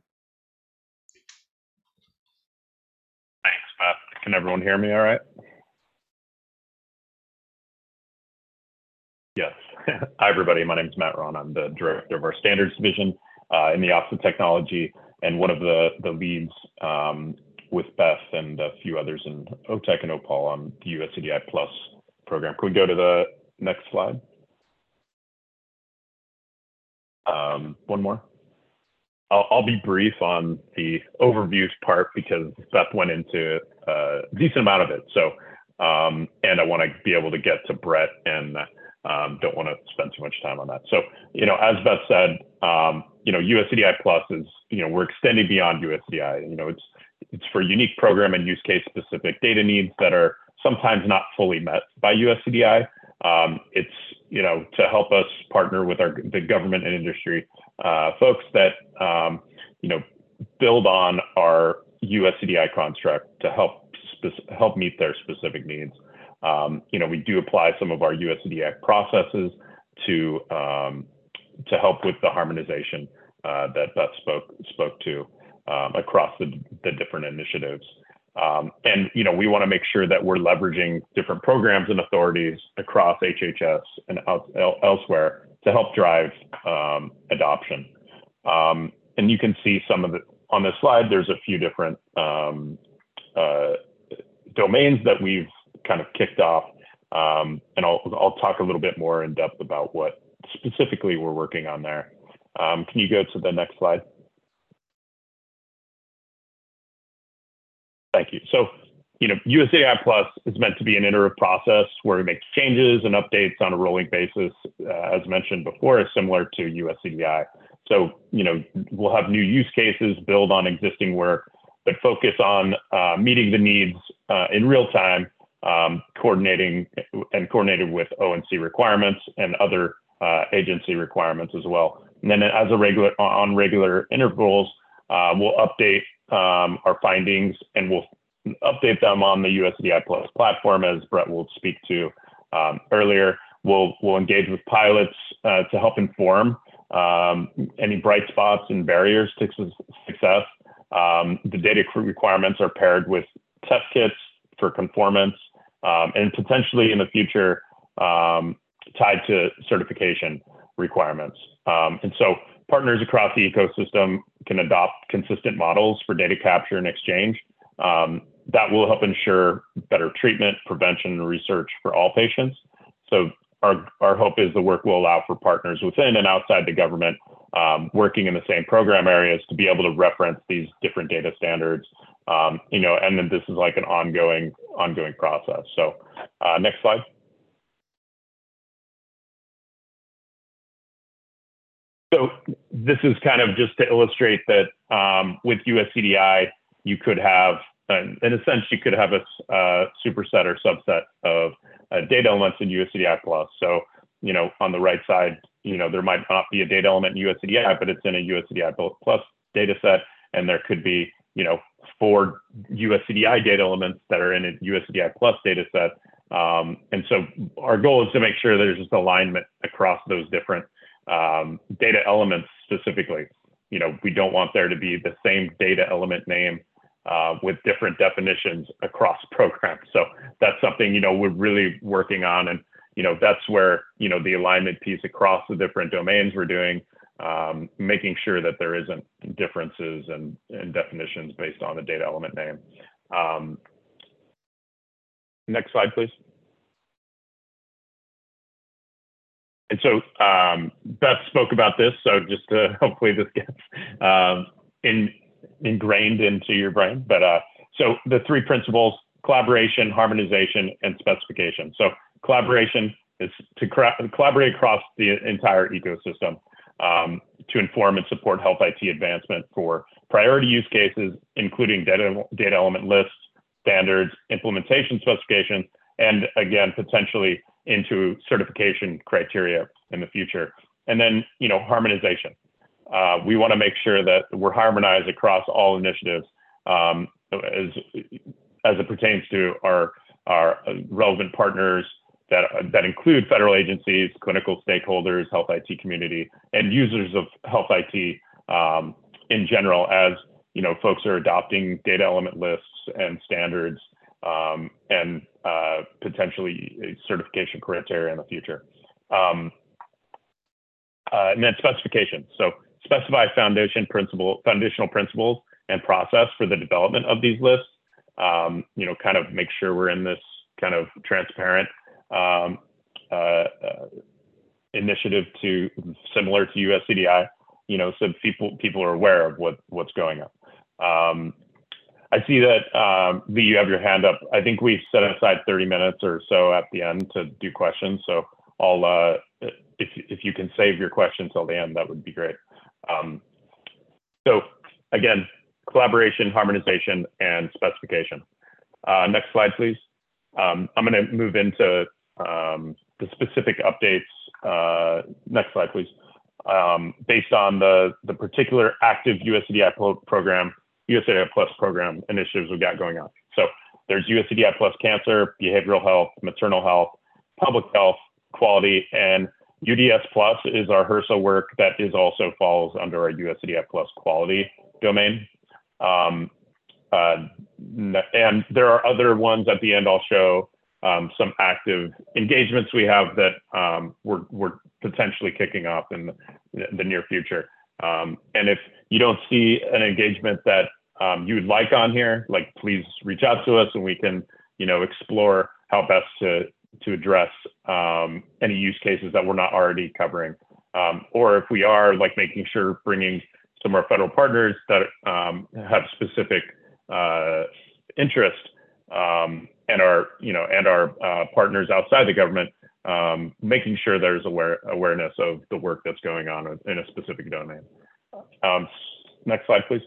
Thanks, Matt. Can everyone hear me all right? Yes. Hi, everybody. My name is Matt Ron. I'm the director of our standards division uh, in the Office of Technology, and one of the, the leads um, with Beth and a few others in O TEC and OPAL on the U S C D I Plus program. Can we go to the next slide? Um, one more. I'll, I'll be brief on the overview part because Beth went into a decent amount of it. So, um, and I want to be able to get to Brett and um, don't want to spend too much time on that. So, you know, as Beth said, um, you know, U S C D I Plus is, you know, we're extending beyond U S C D I. You know, it's it's for unique program and use case specific data needs that are sometimes not fully met by U S C D I. Um, it's, you know, to help us partner with our the government and industry uh, folks that, um, you know, build on our U S C D I construct to help help meet their specific needs. Um, you know, we do apply some of our U S C D I processes to um, to help with the harmonization uh, that Beth spoke spoke to um, across the, the different initiatives. Um, and, you know, we want to make sure that we're leveraging different programs and authorities across H H S and el elsewhere to help drive um, adoption. Um, and you can see some of the, on this slide, there's a few different um, uh, domains that we've kind of kicked off. Um, and I'll, I'll talk a little bit more in depth about what specifically we're working on there. Um, can you go to the next slide? Thank you. So, you know, U S C D I Plus is meant to be an iterative process where we make changes and updates on a rolling basis, uh, as mentioned before, is similar to U S C D I. So, you know, we'll have new use cases, build on existing work, but focus on uh, meeting the needs uh, in real time, um, coordinating and coordinated with O and C requirements and other uh, agency requirements as well. And then as a regular, on regular intervals, uh, we'll update um, our findings and we'll update them on the U S C D I Plus platform, as Brett will speak to um, earlier. We'll, we'll engage with pilots uh, to help inform um, any bright spots and barriers to success. Um, the data requirements are paired with test kits for conformance um, and potentially in the future um, tied to certification requirements. Um, and so partners across the ecosystem can adopt consistent models for data capture and exchange. Um, that will help ensure better treatment, prevention, and research for all patients. So our, our hope is the work will allow for partners within and outside the government um, working in the same program areas to be able to reference these different data standards. Um, you know, and then this is like an ongoing, ongoing process. So uh, next slide. So this is kind of just to illustrate that um, with U S C D I, you could have, uh, in a sense, you could have a uh, superset or subset of uh, data elements in U S C D I Plus. So, you know, on the right side, you know, there might not be a data element in U S C D I, but it's in a U S C D I Plus data set. And there could be, you know, four U S C D I data elements that are in a U S C D I Plus data set. Um, and so our goal is to make sure there's just alignment across those different Um, data elements specifically. You know, we don't want there to be the same data element name uh, with different definitions across programs. So that's something, you know, we're really working on. And, you know, that's where, you know, the alignment piece across the different domains we're doing, um, making sure that there isn't differences and, and definitions based on the data element name. Um, next slide, please. And so um, Beth spoke about this, so just to, hopefully this gets um, in, ingrained into your brain. But uh, so the three principles: collaboration, harmonization, and specification. So collaboration is to collaborate across the entire ecosystem um, to inform and support health I T advancement for priority use cases, including data, data element lists, standards, implementation specifications, and again, potentially into certification criteria in the future. And then, you know, harmonization. Uh, we want to make sure that we're harmonized across all initiatives um, as, as it pertains to our, our relevant partners that, that include federal agencies, clinical stakeholders, health I T community, and users of health I T um, in general, as, you know, folks are adopting data element lists and standards um, and uh, potentially certification criteria in the future. Um, uh, and then specification. So specify foundation principle, foundational principles and process for the development of these lists. Um, you know, kind of make sure we're in this kind of transparent um, uh, uh, initiative to similar to U S C D I. you know, so people people are aware of what what's going on. Um, I see that, um, Lee, you have your hand up. I think we set aside thirty minutes or so at the end to do questions. So I'll, uh, if, if you can save your question till the end, that would be great. Um, so again, collaboration, harmonization, and specification. Uh, next slide, please. Um, I'm gonna move into um, the specific updates. Uh, next slide, please. Um, based on the, the particular active U S C D I program, U S C D I Plus program initiatives we've got going on. So there's U S C D I Plus cancer, behavioral health, maternal health, public health, quality, and U D S Plus is our HRSA work that is also falls under our U S C D I Plus quality domain. Um, uh, and there are other ones at the end I'll show um, some active engagements we have that um, we're, we're potentially kicking off in the, the near future. Um, and if you don't see an engagement that um, you would like on here, like please reach out to us and we can, you know, explore how best to, to address um, any use cases that we're not already covering. Um, or if we are, like making sure bringing some of our federal partners that um, have specific uh, interest um, and our, you know, and our uh, partners outside the government, um, making sure there's aware, awareness of the work that's going on in a specific domain. Um, next slide, please.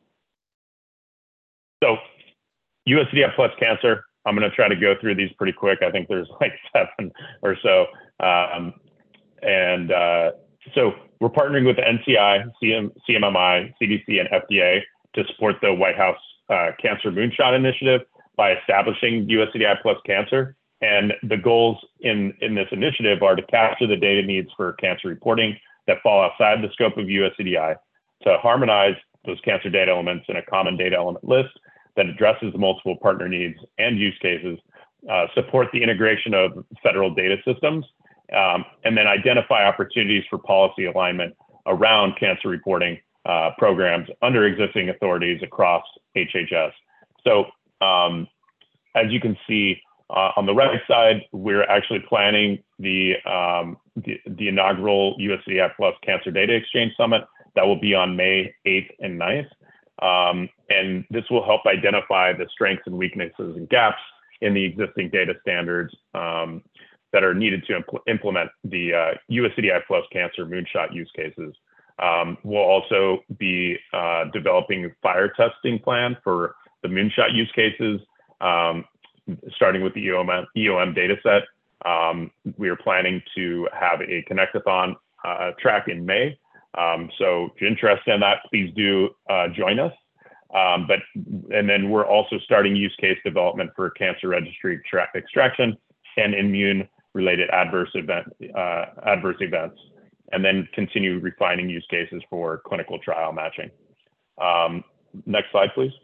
So U S C D I Plus cancer, I'm gonna try to go through these pretty quick. I think there's like seven or so. Um, and uh, so we're partnering with the N C I, C M, C M M I, C D C, and F D A to support the White House uh, Cancer Moonshot Initiative by establishing U S C D I Plus cancer. And the goals in, in this initiative are to capture the data needs for cancer reporting that fall outside the scope of U S C D I, to harmonize those cancer data elements in a common data element list that addresses the multiple partner needs and use cases, uh, support the integration of federal data systems, um, and then identify opportunities for policy alignment around cancer reporting uh, programs under existing authorities across H H S. So um, as you can see, Uh, on the right side, we're actually planning the, um, the, the inaugural U S C D I Plus Cancer Data Exchange Summit that will be on May eighth and ninth. Um, and this will help identify the strengths and weaknesses and gaps in the existing data standards um, that are needed to impl implement the uh, U S C D I Plus Cancer Moonshot use cases. Um, we'll also be uh, developing a fire testing plan for the Moonshot use cases. Um, starting with the E O M, E O M data set. Um, we are planning to have a Connectathon uh, track in May. Um, so if you're interested in that, please do uh, join us. Um, but, and then we're also starting use case development for cancer registry track extraction and immune related adverse event, uh, adverse events, and then continue refining use cases for clinical trial matching. Um, next slide, please.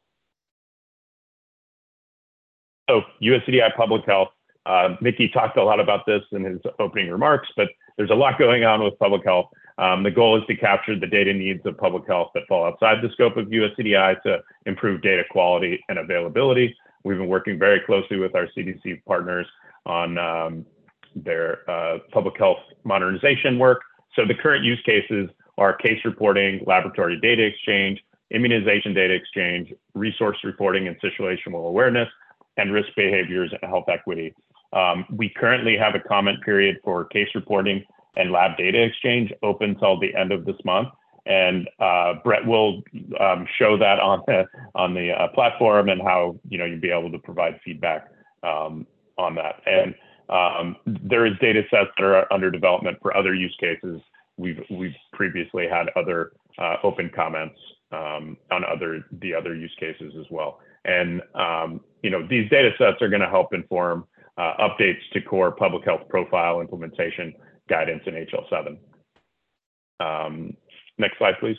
So U S C D I Public Health, uh, Mickey talked a lot about this in his opening remarks, but there's a lot going on with public health. Um, the goal is to capture the data needs of public health that fall outside the scope of U S C D I to improve data quality and availability. We've been working very closely with our C D C partners on um, their uh, public health modernization work. So the current use cases are case reporting, laboratory data exchange, immunization data exchange, resource reporting and situational awareness, and risk behaviors and health equity. Um, we currently have a comment period for case reporting and lab data exchange open till the end of this month. And uh, Brett will um, show that on the, on the uh, platform and how, you know, you'll be able to provide feedback um, on that. And um, there is data sets that are under development for other use cases. We've, we've previously had other uh, open comments um, on other, the other use cases as well. And, um, you know, these data sets are going to help inform uh, updates to core public health profile implementation guidance in H L seven. Um, next slide, please.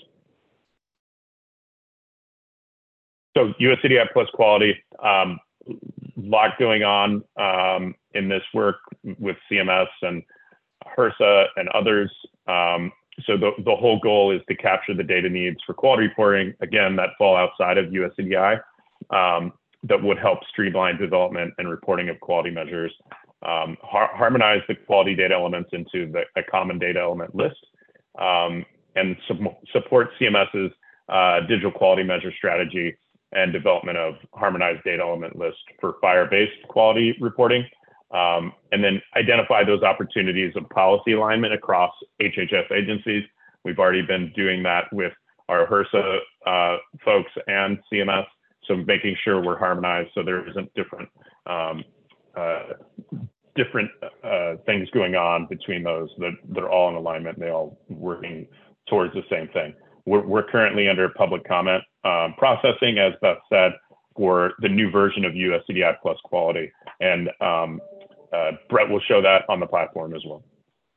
So U S C D I Plus quality, um, lot going on um, in this work with C M S and HRSA and others. Um, so the, the whole goal is to capture the data needs for quality reporting, again, that fall outside of U S C D I. Um, that would help streamline development and reporting of quality measures, um, har harmonize the quality data elements into the, a common data element list, um, and su- support CMS's uh, digital quality measure strategy and development of harmonized data element list for fire-based quality reporting, um, and then identify those opportunities of policy alignment across H H S agencies. We've already been doing that with our HRSA uh, folks and C M S, so making sure we're harmonized so there isn't different um, uh, different uh, things going on between those, that they're all in alignment and they all working towards the same thing. We're, we're currently under public comment um, processing, as Beth said, for the new version of U S C D I Plus quality. And um, uh, Brett will show that on the platform as well.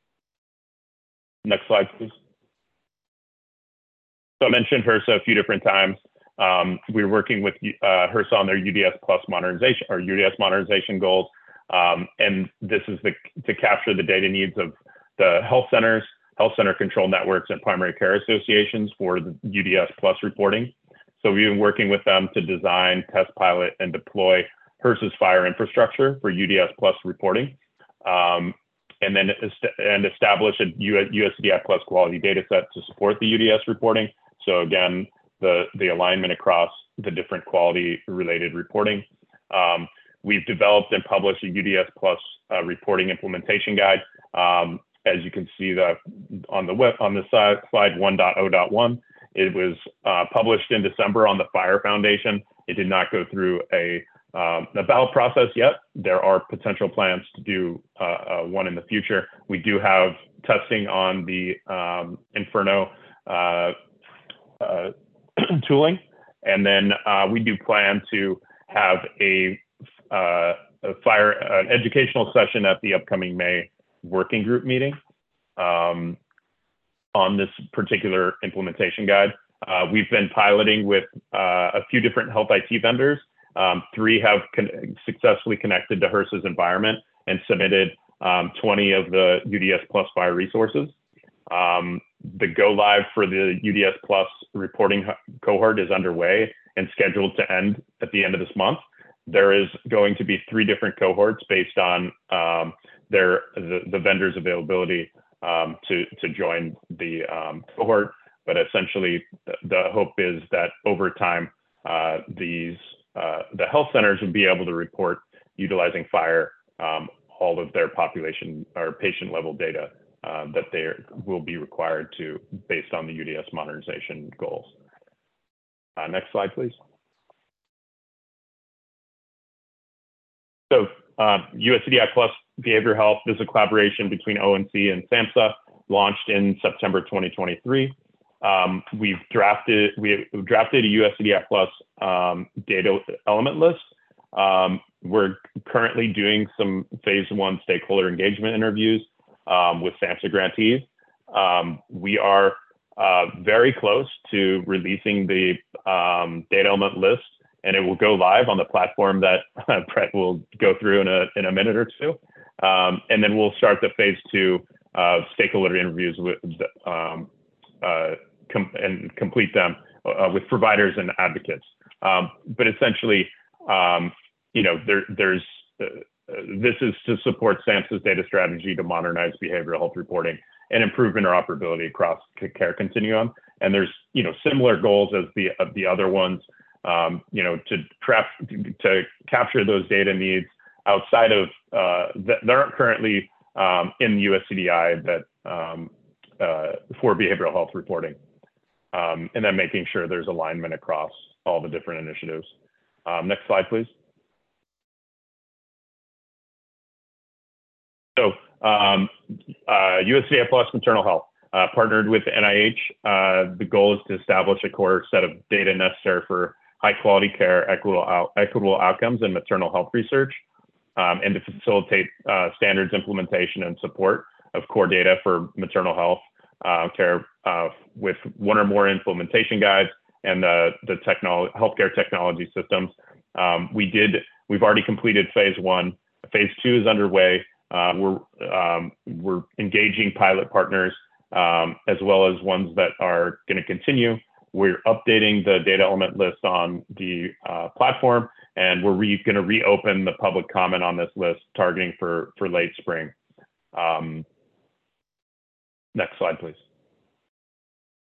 Next slide, please. So I mentioned HRSA a few different times. Um, we're working with uh, HRSA on their U D S Plus modernization or U D S modernization goals. Um, and this is the, to capture the data needs of the health centers, health center control networks, and primary care associations for the U D S Plus reporting. So we've been working with them to design, test pilot, and deploy HRSA's fire infrastructure for U D S Plus reporting, um, and then est and establish a U S C D I Plus quality data set to support the U D S reporting. So again, the, the alignment across the different quality related reporting. Um, we've developed and published a U D S Plus uh, reporting implementation guide. Um, as you can see the, on the web, on the side, slide one point oh point one, it was uh, published in December on the Fire Foundation. It did not go through a, um, a ballot process yet. There are potential plans to do uh, uh, one in the future. We do have testing on the um, Inferno uh, uh, tooling. And then uh, we do plan to have a, uh, a fire uh, educational session at the upcoming May working group meeting um, on this particular implementation guide. Uh, we've been piloting with uh, a few different health I T vendors. Um, three have con successfully connected to HRSA's environment and submitted um, twenty of the U D S Plus fire resources. Um, the go live for the U D S Plus reporting cohort is underway and scheduled to end at the end of this month. There is going to be three different cohorts based on um, their the, the vendor's availability um, to, to join the um, cohort. But essentially, the, the hope is that over time, uh, these uh, the health centers will be able to report utilizing FHIR um, all of their population or patient level data uh, that they will be required to based on the U D S modernization goals. Uh, next slide, please. So uh, U S C D I Plus Behavioral Health is a collaboration between O N C and SAMHSA, launched in September twenty twenty-three. Um, we've drafted we drafted a U S C D I Plus um, data element list. Um, we're currently doing some phase one stakeholder engagement interviews um, with SAMHSA grantees. Um, we are uh, very close to releasing the um, data element list, and it will go live on the platform that Brett will go through in a, in a minute or two. Um, and then we'll start the phase two uh, stakeholder interviews with, um, uh, com and complete them uh, with providers and advocates. Um, but essentially, um, you know, there, there's, uh, this is to support SAMHSA's data strategy to modernize behavioral health reporting and improve interoperability across care continuum. And there's, you know, similar goals as the, of the other ones. Um, you know, to trap, to capture those data needs outside of uh, that, that aren't currently um, in the U S C D I that um, uh, for behavioral health reporting, um, and then making sure there's alignment across all the different initiatives. Um, next slide, please. So um, uh, U S C D I Plus Maternal Health. Uh, partnered with N I H, uh, the goal is to establish a core set of data necessary for high quality care, equitable, out, equitable outcomes in maternal health research, um, and to facilitate uh, standards implementation and support of core data for maternal health uh, care uh, with one or more implementation guides and the, the technolo healthcare technology systems. Um, we did, we've already completed phase one. Phase two is underway. Uh, we're, um, we're engaging pilot partners um, as well as ones that are going to continue. We're updating the data element list on the uh, platform, and we're going to reopen the public comment on this list, targeting for, for late spring. Um, next slide, please.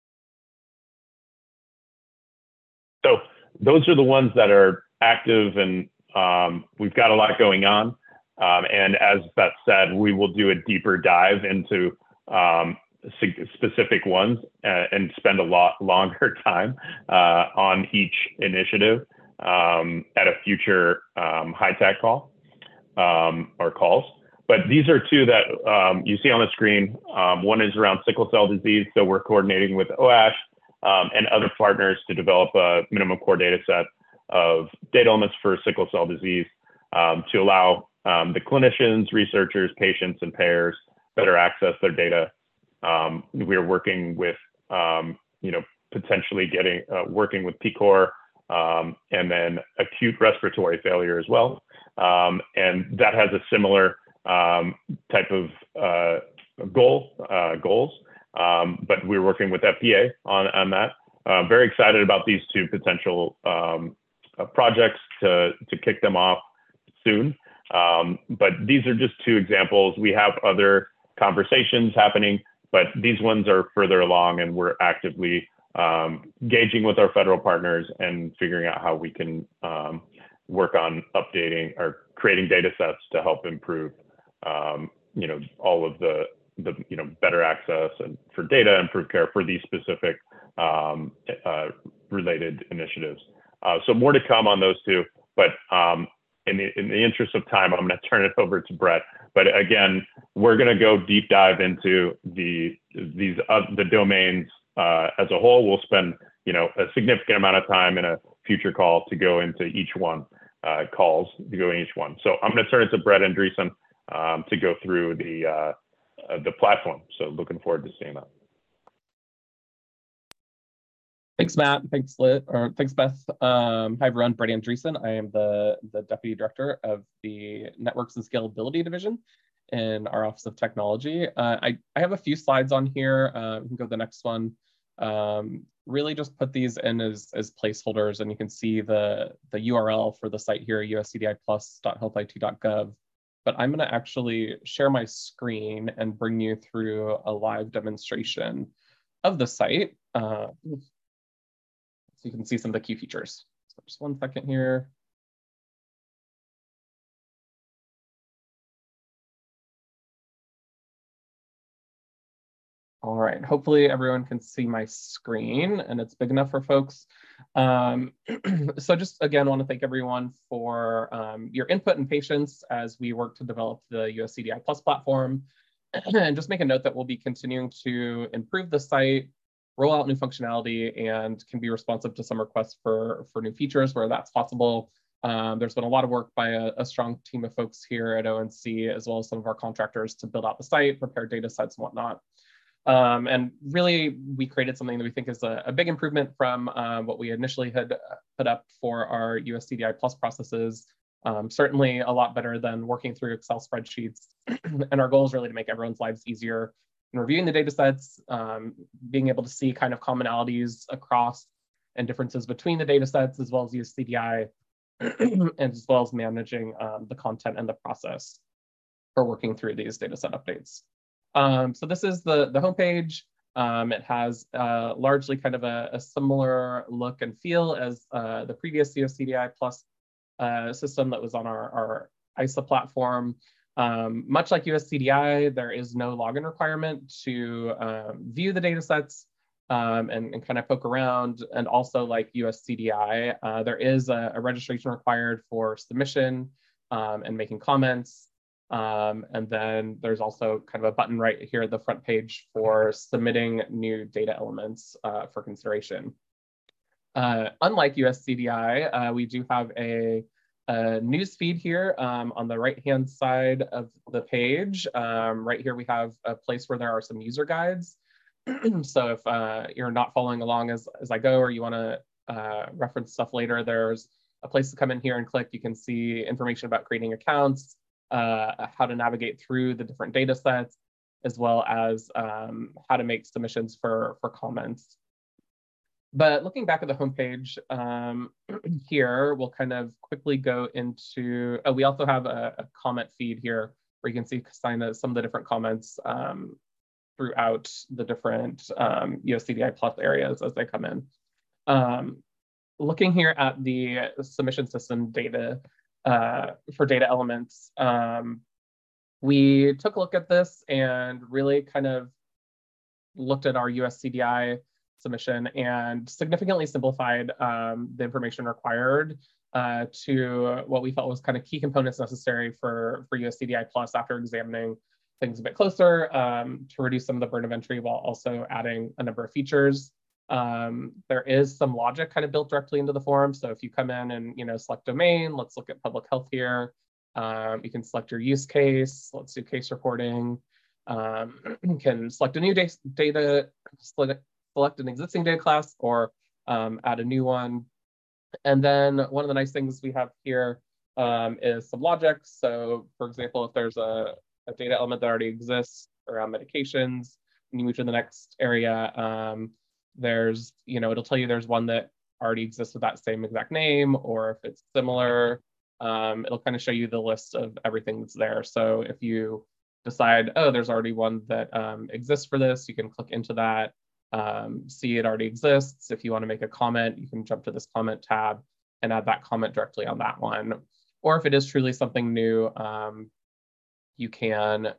those are the ones that are active, and um, we've got a lot going on. Um, and as Beth said, we will do a deeper dive into um, specific ones uh, and spend a lot longer time uh, on each initiative um, at a future um, HITAC call um, or calls. But these are two that um, you see on the screen. Um, one is around sickle cell disease. So we're coordinating with O A S H um, and other partners to develop a minimum core data set of data elements for sickle cell disease um, to allow um, the clinicians, researchers, patients, and payers better access their data. Um, we're working with, um, you know, potentially getting, uh, working with P CORE um, and then acute respiratory failure as well. Um, and that has a similar um, type of uh, goal, uh, goals, um, but we're working with F D A on, on that. Uh, very excited about these two potential um, uh, projects to, to kick them off soon. Um, but these are just two examples. We have other conversations happening, but these ones are further along, and we're actively um, engaging with our federal partners and figuring out how we can um, work on updating or creating data sets to help improve, um, you know, all of the, the, you know, better access and for data, improve care for these specific um, uh, related initiatives. Uh, so more to come on those two, but um, in the, in the interest of time, I'm going to turn it over to Brett. But again, we're going to go deep dive into the these uh, the domains uh, as a whole. We'll spend you know a significant amount of time in a future call to go into each one uh, calls to go in each one. So I'm going to turn it to Brett Andreessen um, to go through the uh, uh, the platform. So looking forward to seeing that. Thanks, Matt. Thanks, Lit, or thanks, Beth. Um, hi, everyone. Brett Andreessen. I am the, the Deputy Director of the Networks and Scalability Division in our Office of Technology. Uh, I, I have a few slides on here. Uh, we can go to the next one. Um, really just put these in as, as placeholders, and you can see the, the U R L for the site here, u s c d i plus dot health I T dot gov. But I'm going to actually share my screen and bring you through a live demonstration of the site. Uh, So you can see some of the key features. So just one second here. All right, hopefully everyone can see my screen and it's big enough for folks. Um, so just again, want to thank everyone for um, your input and patience as we work to develop the U S C D I Plus platform. And just make a note that we'll be continuing to improve the site, roll out new functionality, and can be responsive to some requests for, for new features where that's possible. Um, there's been a lot of work by a, a strong team of folks here at O N C, as well as some of our contractors to build out the site, prepare data sets and whatnot. Um, and really, we created something that we think is a, a big improvement from uh, what we initially had put up for our U S C D I Plus processes. Um, certainly a lot better than working through Excel spreadsheets. And our goal is really to make everyone's lives easier in reviewing the data sets, um, being able to see kind of commonalities across and differences between the data sets, as well as use C D I, and as well as managing um, the content and the process for working through these data set updates. Um, so this is the, the homepage. Um, it has uh, largely kind of a, a similar look and feel as uh, the previous U S C D I Plus uh, system that was on our, our I S A platform. Um, much like U S C D I, there is no login requirement to um, view the data sets um, and, and kind of poke around. And also like U S C D I, uh, there is a, a registration required for submission um, and making comments. Um, and then there's also kind of a button right here at the front page for submitting new data elements uh, for consideration. Uh, unlike U S C D I, uh, we do have a Uh, news feed here um, on the right-hand side of the page. Um, right here, we have a place where there are some user guides. So if uh, you're not following along as, as I go, or you want to uh, reference stuff later, there's a place to come in here and click. You can see information about creating accounts, uh, how to navigate through the different data sets, as well as um, how to make submissions for, for comments. But looking back at the homepage um, here, we'll kind of quickly go into, oh, we also have a, a comment feed here where you can see kind of some of the different comments um, throughout the different um, U S C D I Plus areas as they come in. Um, looking here at the submission system data uh, for data elements, um, we took a look at this and really kind of looked at our U S C D I submission and significantly simplified um, the information required uh, to what we felt was kind of key components necessary for, for U S C D I Plus after examining things a bit closer um, to reduce some of the burden of entry while also adding a number of features. Um, there is some logic kind of built directly into the form. So if you come in and you know select domain, let's look at public health here. Um, you can select your use case. Let's do case reporting. Um, you can select a new da data, select, select an existing data class, or um, add a new one. And then one of the nice things we have here um, is some logic. So for example, if there's a, a data element that already exists around medications, when you move to the next area, um, there's, you know, it'll tell you there's one that already exists with that same exact name, or if it's similar, um, it'll kind of show you the list of everything that's there. So if you decide, oh, there's already one that um, exists for this, you can click into that, um, see it already exists. If you want to make a comment, you can jump to this comment tab and add that comment directly on that one. Or if it is truly something new, um, you can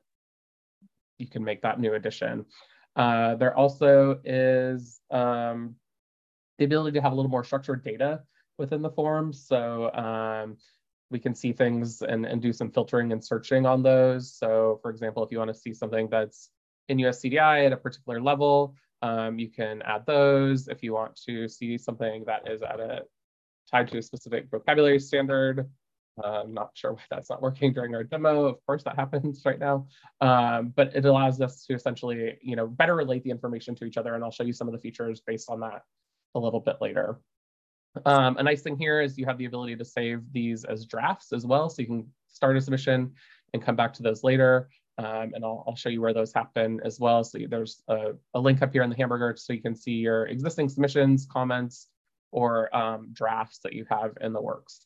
you can make that new addition. Uh, there also is um, the ability to have a little more structured data within the form. So um, we can see things and, and do some filtering and searching on those. So for example, if you want to see something that's in U S C D I at a particular level, um, you can add those. If you want to see something that is at a tied to a specific vocabulary standard, Uh, I'm not sure why that's not working during our demo. Of course, that happens right now, um, but it allows us to essentially, you know, better relate the information to each other. And I'll show you some of the features based on that a little bit later. Um, a nice thing here is you have the ability to save these as drafts as well. So you can start a submission and come back to those later. Um, and I'll, I'll show you where those happen as well. So there's a, a link up here in the hamburger so you can see your existing submissions, comments, or um, drafts that you have in the works.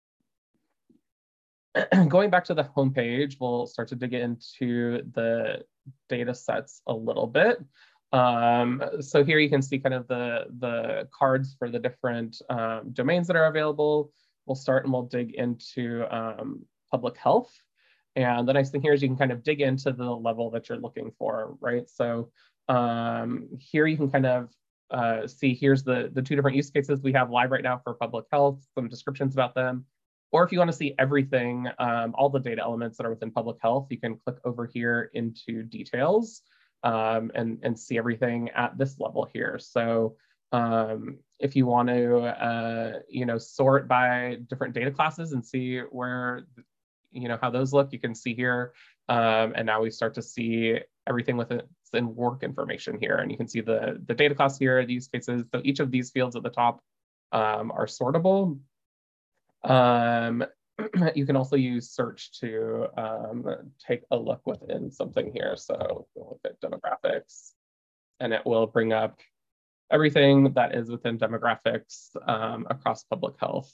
Going back to the homepage, we'll start to dig into the data sets a little bit. Um, so here you can see kind of the, the cards for the different um, domains that are available. We'll start and we'll dig into um, public health. And the nice thing here is you can kind of dig into the level that you're looking for, right? So um, here you can kind of uh, see here's the, the two different use cases we have live right now for public health, some descriptions about them. Or if you want to see everything, um, all the data elements that are within public health, you can click over here into details um, and, and see everything at this level here. So um, if you want to, uh, you know, sort by different data classes and see where, you know, how those look, you can see here. Um, and now we start to see everything within work information here. And you can see the, the data class here, the use cases. So each of these fields at the top um, are sortable. Um, you can also use search to um, take a look within something here. So we'll look at demographics, and it will bring up everything that is within demographics um, across public health.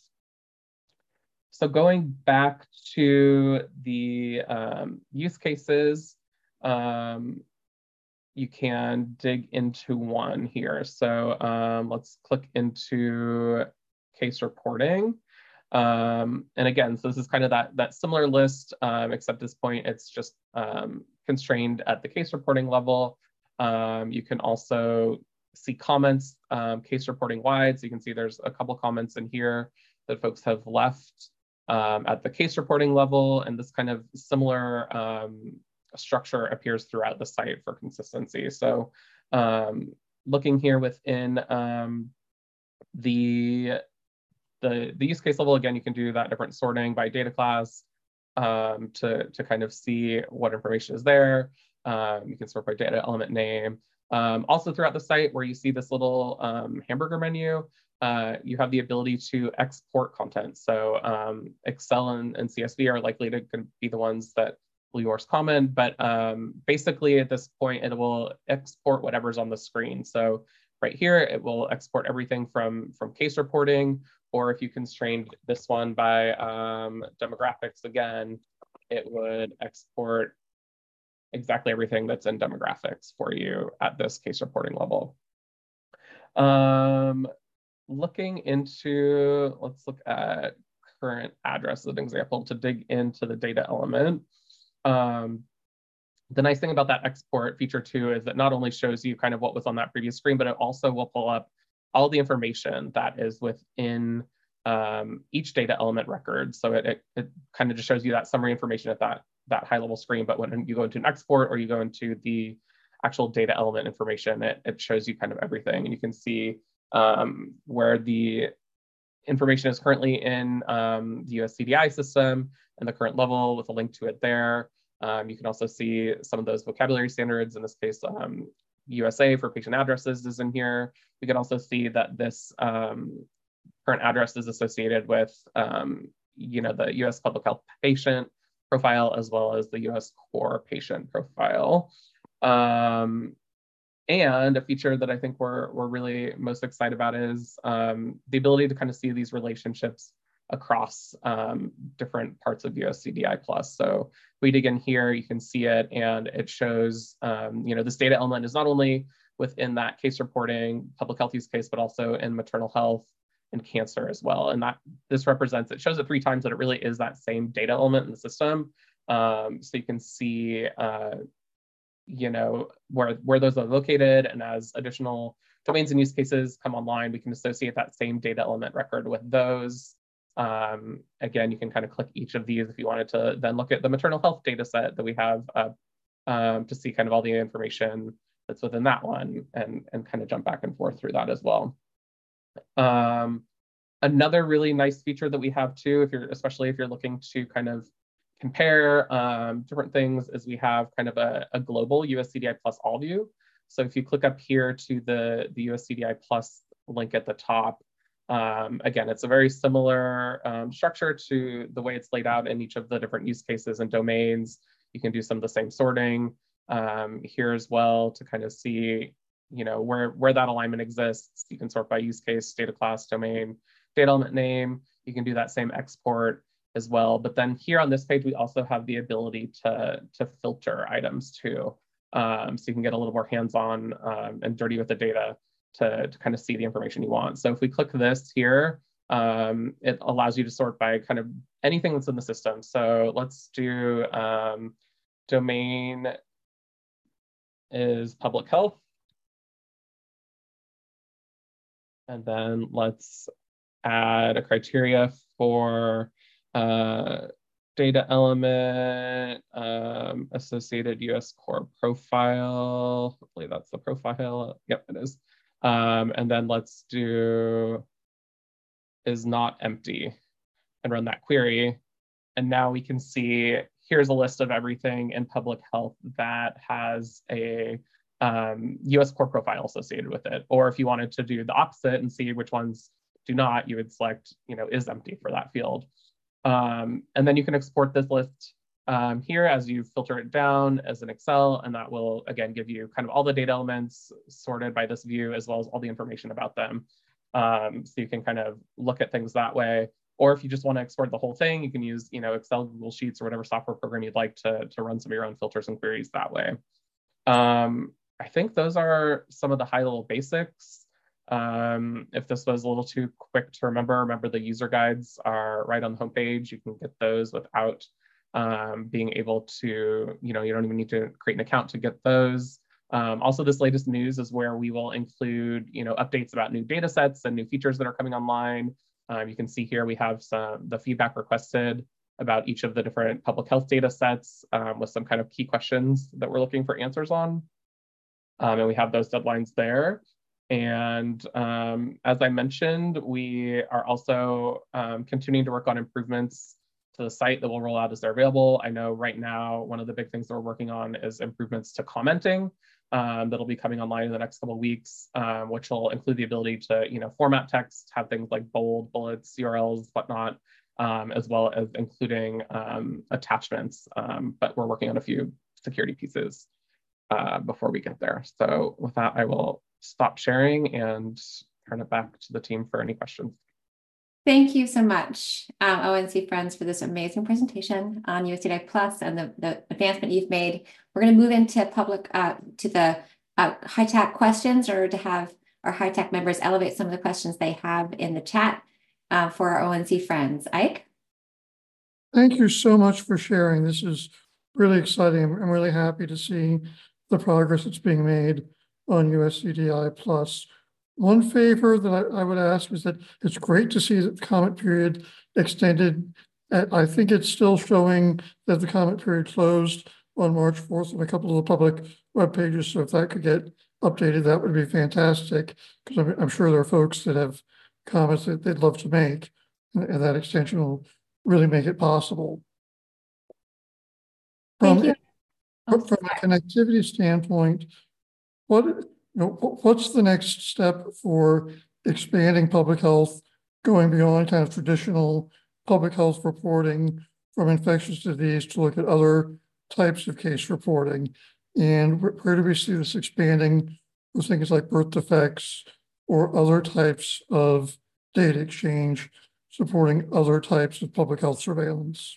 So going back to the um, use cases, um, you can dig into one here. So um, let's click into case reporting. Um, and again, so this is kind of that, that similar list, um, except at this point, it's just um, constrained at the case reporting level. Um, you can also see comments, um, case reporting wide. So you can see there's a couple comments in here that folks have left um, at the case reporting level. And this kind of similar um, structure appears throughout the site for consistency. So um, looking here within um, the The, the use case level, again, you can do that different sorting by data class um, to, to kind of see what information is there. Um, you can sort by data element name. Um, also throughout the site where you see this little um, hamburger menu, uh, you have the ability to export content. So um, Excel and, and C S V are likely to be the ones that will be most common, but um, basically at this point, it will export whatever's on the screen. So right here, it will export everything from, from case reporting, or if you constrained this one by um, demographics again, it would export exactly everything that's in demographics for you at this case reporting level. Um, looking into, let's look at current address as an example to dig into the data element. Um, the nice thing about that export feature too is that not only shows you kind of what was on that previous screen, but it also will pull up all the information that is within um, each data element record. So it, it, it kind of just shows you that summary information at that, that high level screen. But when you go into an export or you go into the actual data element information, it, it shows you kind of everything. And you can see um, where the information is currently in um, the U S C D I system and the current level with a link to it there. Um, you can also see some of those vocabulary standards. In this case, um, U S A for patient addresses is in here. We can also see that this um, current address is associated with um, you know, the U S Public Health patient profile as well as the U S core patient profile. Um, And a feature that I think we're, we're really most excited about is um, the ability to kind of see these relationships across um, different parts of U S C D I plus. So if we dig in here, you can see it, and it shows, um, you know, this data element is not only within that case reporting public health use case, but also in maternal health and cancer as well. And that this represents, it shows it three times that it really is that same data element in the system. Um, so you can see, uh, you know, where, where those are located, and as additional domains and use cases come online, we can associate that same data element record with those. Um, again, you can kind of click each of these if you wanted to then look at the maternal health data set that we have uh, um, to see kind of all the information that's within that one, and, and kind of jump back and forth through that as well. Um, another really nice feature that we have too, if you're, especially if you're looking to kind of compare um, different things, is we have kind of a, a global U S C D I plus all view. So if you click up here to the, the U S C D I plus link at the top, um, again, it's a very similar um, structure to the way it's laid out in each of the different use cases and domains. You can do some of the same sorting um, here as well to kind of see, you know, where, where that alignment exists. You can sort by use case, data class, domain, data element name. You can do that same export as well. But then here on this page, we also have the ability to, to filter items too. Um, so you can get a little more hands-on um, and dirty with the data to, to kind of see the information you want. So if we click this here, um, it allows you to sort by kind of anything that's in the system. So let's do um, domain is public health. And then let's add a criteria for uh, data element, um, associated U S core profile. Hopefully that's the profile. Yep, it is. Um, and then let's do is not empty and run that query. And now we can see here's a list of everything in public health that has a um, U S core profile associated with it. Or if you wanted to do the opposite and see which ones do not, you would select, you know, is empty for that field. Um, and then you can export this list um, here as you filter it down as an Excel, and that will, again, give you kind of all the data elements sorted by this view, as well as all the information about them. Um, so you can kind of look at things that way. Or if you just want to export the whole thing, you can use, you know, Excel, Google Sheets, or whatever software program you'd like to, to run some of your own filters and queries that way. Um, I think those are some of the high-level basics. Um, if this was a little too quick to remember, remember the user guides are right on the homepage. You can get those without um, being able to, you know, you don't even need to create an account to get those. Um, also, this latest news is where we will include, you know, updates about new data sets and new features that are coming online. Um, you can see here we have some the feedback requested about each of the different public health data sets um, with some kind of key questions that we're looking for answers on. Um, and we have those deadlines there. And um, as I mentioned, we are also um, continuing to work on improvements to the site that will roll out as they're available. I know right now, one of the big things that we're working on is improvements to commenting um, that'll be coming online in the next couple of weeks, um, which will include the ability to, you know, format text, have things like bold, bullets, U R Ls, whatnot, um, as well as including um, attachments. Um, but we're working on a few security pieces uh, before we get there. So with that, I will stop sharing and turn it back to the team for any questions. Thank you so much, um, O N C Friends, for this amazing presentation on U S C D I Plus and the, the advancement you've made. We're going to move into public, uh, to the uh, HITAC questions in order to have our high-tech members elevate some of the questions they have in the chat uh, for our O N C friends. Ike? Thank you so much for sharing. This is really exciting. I'm really happy to see the progress that's being made on U S C D I plus. One favor that I, I would ask is that it's great to see that the comment period extended. I think it's still showing that the comment period closed on March fourth on a couple of the public web pages. So if that could get updated, that would be fantastic, because I'm, I'm sure there are folks that have comments that they'd love to make, and, and that extension will really make it possible. From, Thank you. Oh, from a connectivity standpoint, what you know, what's the next step for expanding public health, going beyond kind of traditional public health reporting from infectious disease to look at other types of case reporting? And where, where do we see this expanding with things like birth defects or other types of data exchange supporting other types of public health surveillance?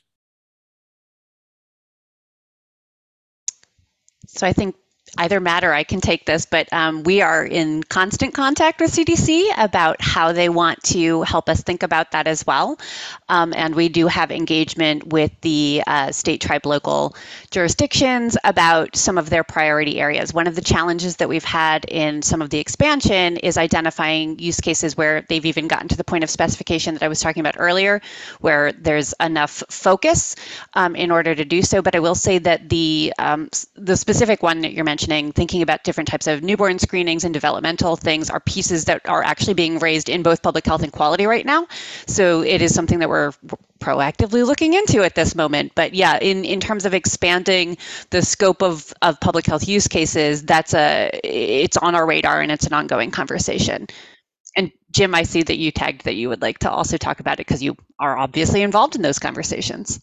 So I think either Matt or I can take this, but um, we are in constant contact with C D C about how they want to help us think about that as well. Um, and we do have engagement with the uh, state, tribe, local jurisdictions about some of their priority areas. One of the challenges that we've had in some of the expansion is identifying use cases where they've even gotten to the point of specification that I was talking about earlier, where there's enough focus um, in order to do so. But I will say that the, um, the specific one that you're mentioning, thinking about different types of newborn screenings and developmental things, are pieces that are actually being raised in both public health and quality right now. So it is something that we're proactively looking into at this moment. But yeah, in, in terms of expanding the scope of, of public health use cases, that's a, it's on our radar and it's an ongoing conversation. And Jim, I see that you tagged that you would like to also talk about it because you are obviously involved in those conversations.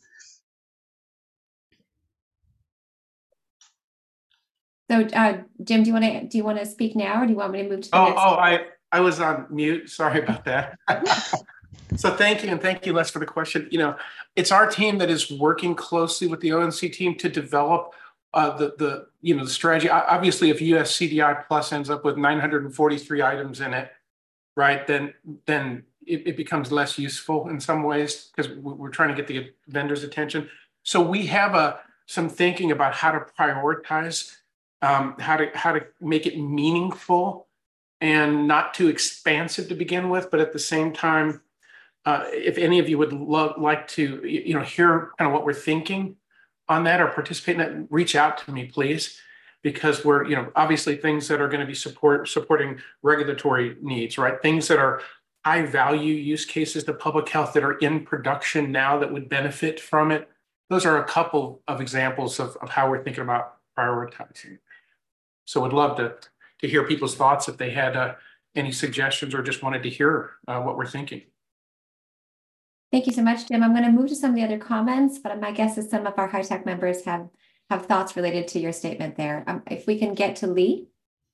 So, uh, Jim, do you want to do you want to speak now, or do you want me to move to the oh, next? Oh, I I was on mute. Sorry about that. So thank you, and thank you, Les, for the question. You know, it's our team that is working closely with the O N C team to develop uh, the the you know the strategy. Obviously, if U S C D I plus ends up with nine hundred forty-three items in it, right, then then it, it becomes less useful in some ways because we're trying to get the vendors' attention. So we have a some thinking about how to prioritize. Um, how to how to make it meaningful and not too expansive to begin with, but at the same time, uh, if any of you would love like to you know hear kind of what we're thinking on that or participate in that, reach out to me, please, because we're you know obviously things that are going to be support supporting regulatory needs, right? Things that are high value use cases to public health that are in production now that would benefit from it. Those are a couple of examples of, of how we're thinking about prioritizing. So I'd love to, to hear people's thoughts if they had uh, any suggestions or just wanted to hear uh, what we're thinking. Thank you so much, Jim. I'm going to move to some of the other comments, but my guess is some of our high-tech members have, have thoughts related to your statement there. Um, if we can get to Lee.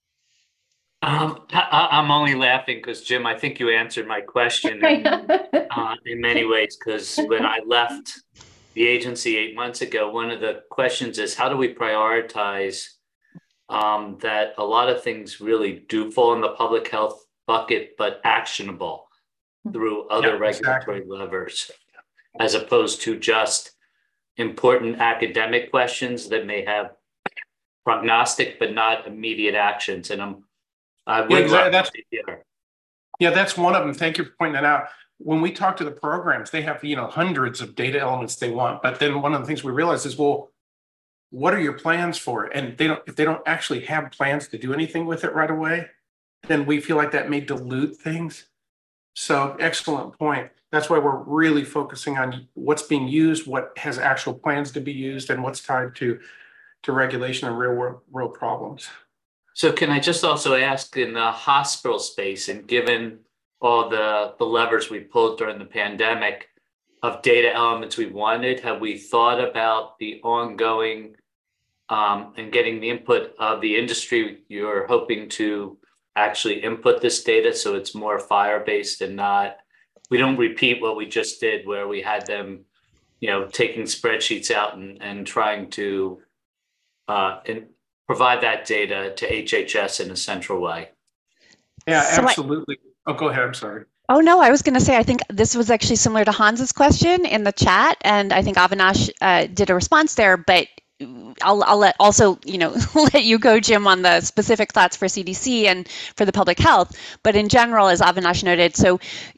Um, I, I'm only laughing because, Jim, I think you answered my question in, uh, in many ways, because when I left the agency eight months ago, one of the questions is how do we prioritize Um, that a lot of things really do fall in the public health bucket, but actionable through other yeah, regulatory exactly. levers, as opposed to just important academic questions that may have prognostic but not immediate actions. And I'm, I would yeah, exactly. love that's, to hear. Yeah, that's one of them. Thank you for pointing that out. When we talk to the programs, they have you know hundreds of data elements they want, but then one of the things we realize is, well, what are your plans for it? And they don't, if they don't actually have plans to do anything with it right away, then we feel like that may dilute things. So excellent point. That's why we're really focusing on what's being used, what has actual plans to be used, and what's tied to, to regulation and real world, real problems. So can I just also ask, in the hospital space, and given all the, the levers we pulled during the pandemic of data elements we wanted, have we thought about the ongoing Um, and getting the input of the industry? You're hoping to actually input this data so it's more FHIR-based and not, we don't repeat what we just did where we had them, you know, taking spreadsheets out and, and trying to uh, and provide that data to H H S in a central way. Yeah, So I- absolutely. Oh, go ahead. I'm sorry. Oh, no, I was going to say, I think this was actually similar to Hans's question in the chat, and I think Avinash uh, did a response there, but I'll, I'll let also, you know, let you go, Jim, on the specific thoughts for C D C and for the public health. But in general, as Avinash noted, so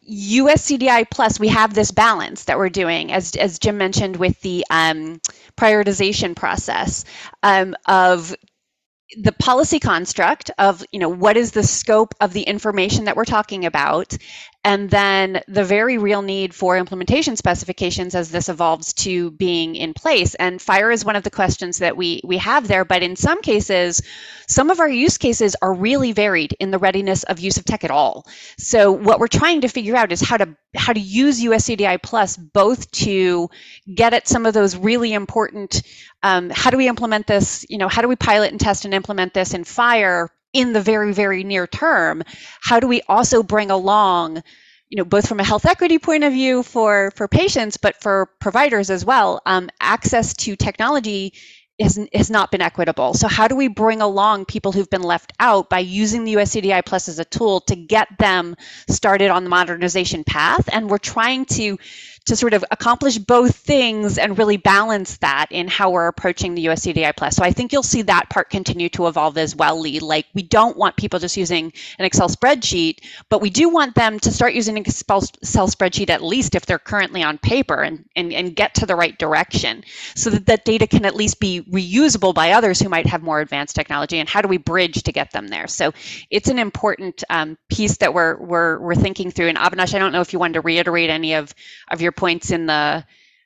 U S C D I plus, we have this balance that we're doing, as, as Jim mentioned, with the um, prioritization process um, of the policy construct of, you know, what is the scope of the information that we're talking about, and then the very real need for implementation specifications as this evolves to being in place. And FHIR is one of the questions that we we have there, but in some cases, some of our use cases are really varied in the readiness of use of tech at all. So what we're trying to figure out is how to how to use U S C D I plus both to get at some of those really important, um, how do we implement this, you know, how do we pilot and test and implement this in FHIR in the very, very near term? How do we also bring along, you know, both from a health equity point of view for, for patients, but for providers as well, um, access to technology has, has not been equitable. So how do we bring along people who've been left out by using the U S C D I plus as a tool to get them started on the modernization path? And we're trying to to sort of accomplish both things and really balance that in how we're approaching the U S C D I plus. So I think you'll see that part continue to evolve as well, Lee. Like, we don't want people just using an Excel spreadsheet, but we do want them to start using an Excel spreadsheet at least if they're currently on paper, and, and, and get to the right direction so that that data can at least be reusable by others who might have more advanced technology. And how do we bridge to get them there? So it's an important um, piece that we're, we're, we're thinking through. And Avinash, I don't know if you wanted to reiterate any of, of your points in the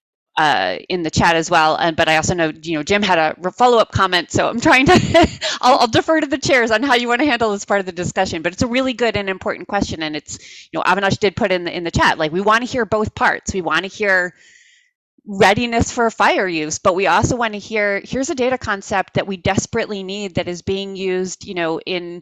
uh, in the chat as well, and but I also know, you know, Jim had a follow-up comment, so I'm trying to I'll, I'll defer to the chairs on how you want to handle this part of the discussion. But it's a really good and important question, and it's, you know, Avinash did put in the in the chat, like, we want to hear both parts. We want to hear readiness for FHIR use, but we also want to hear, here's a data concept that we desperately need that is being used, you know, in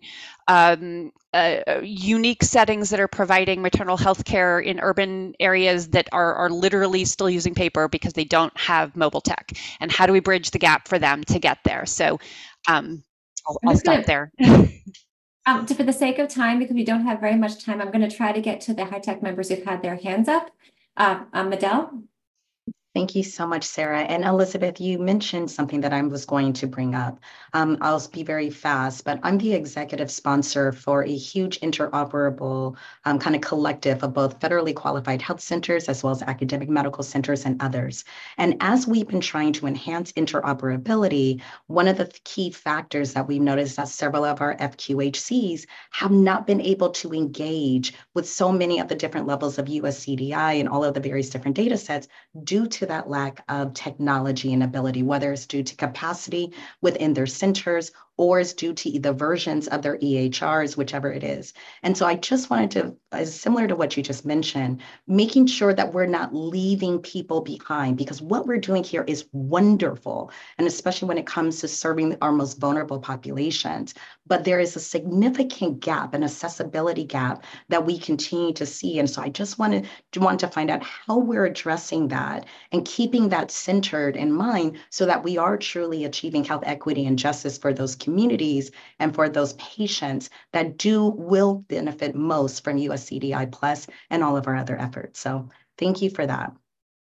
um, uh, unique settings that are providing maternal health care in urban areas that are, are literally still using paper because they don't have mobile tech. And how do we bridge the gap for them to get there? So um, I'll, I'll stop gonna, there. um, to, for the sake of time, because we don't have very much time, I'm going to try to get to the high-tech members who've had their hands up. Uh, um, Medell? Thank you so much, Sarah. And Elizabeth, you mentioned something that I was going to bring up. Um, I'll be very fast, but I'm the executive sponsor for a huge interoperable um, kind of collective of both federally qualified health centers as well as academic medical centers and others. And as we've been trying to enhance interoperability, one of the key factors that we've noticed that several of our F Q H Cs have not been able to engage with so many of the different levels of U S C D I and all of the various different data sets due to that lack of technology and ability, whether it's due to capacity within their centers or is due to the versions of their E H Rs, whichever it is. And so I just wanted to, as similar to what you just mentioned, making sure that we're not leaving people behind, because what we're doing here is wonderful, and especially when it comes to serving our most vulnerable populations. But there is a significant gap, an accessibility gap that we continue to see. And so I just wanted to want to find out how we're addressing that and keeping that centered in mind so that we are truly achieving health equity and justice for those communities and for those patients that do will benefit most from U S C D I plus and all of our other efforts. So thank you for that.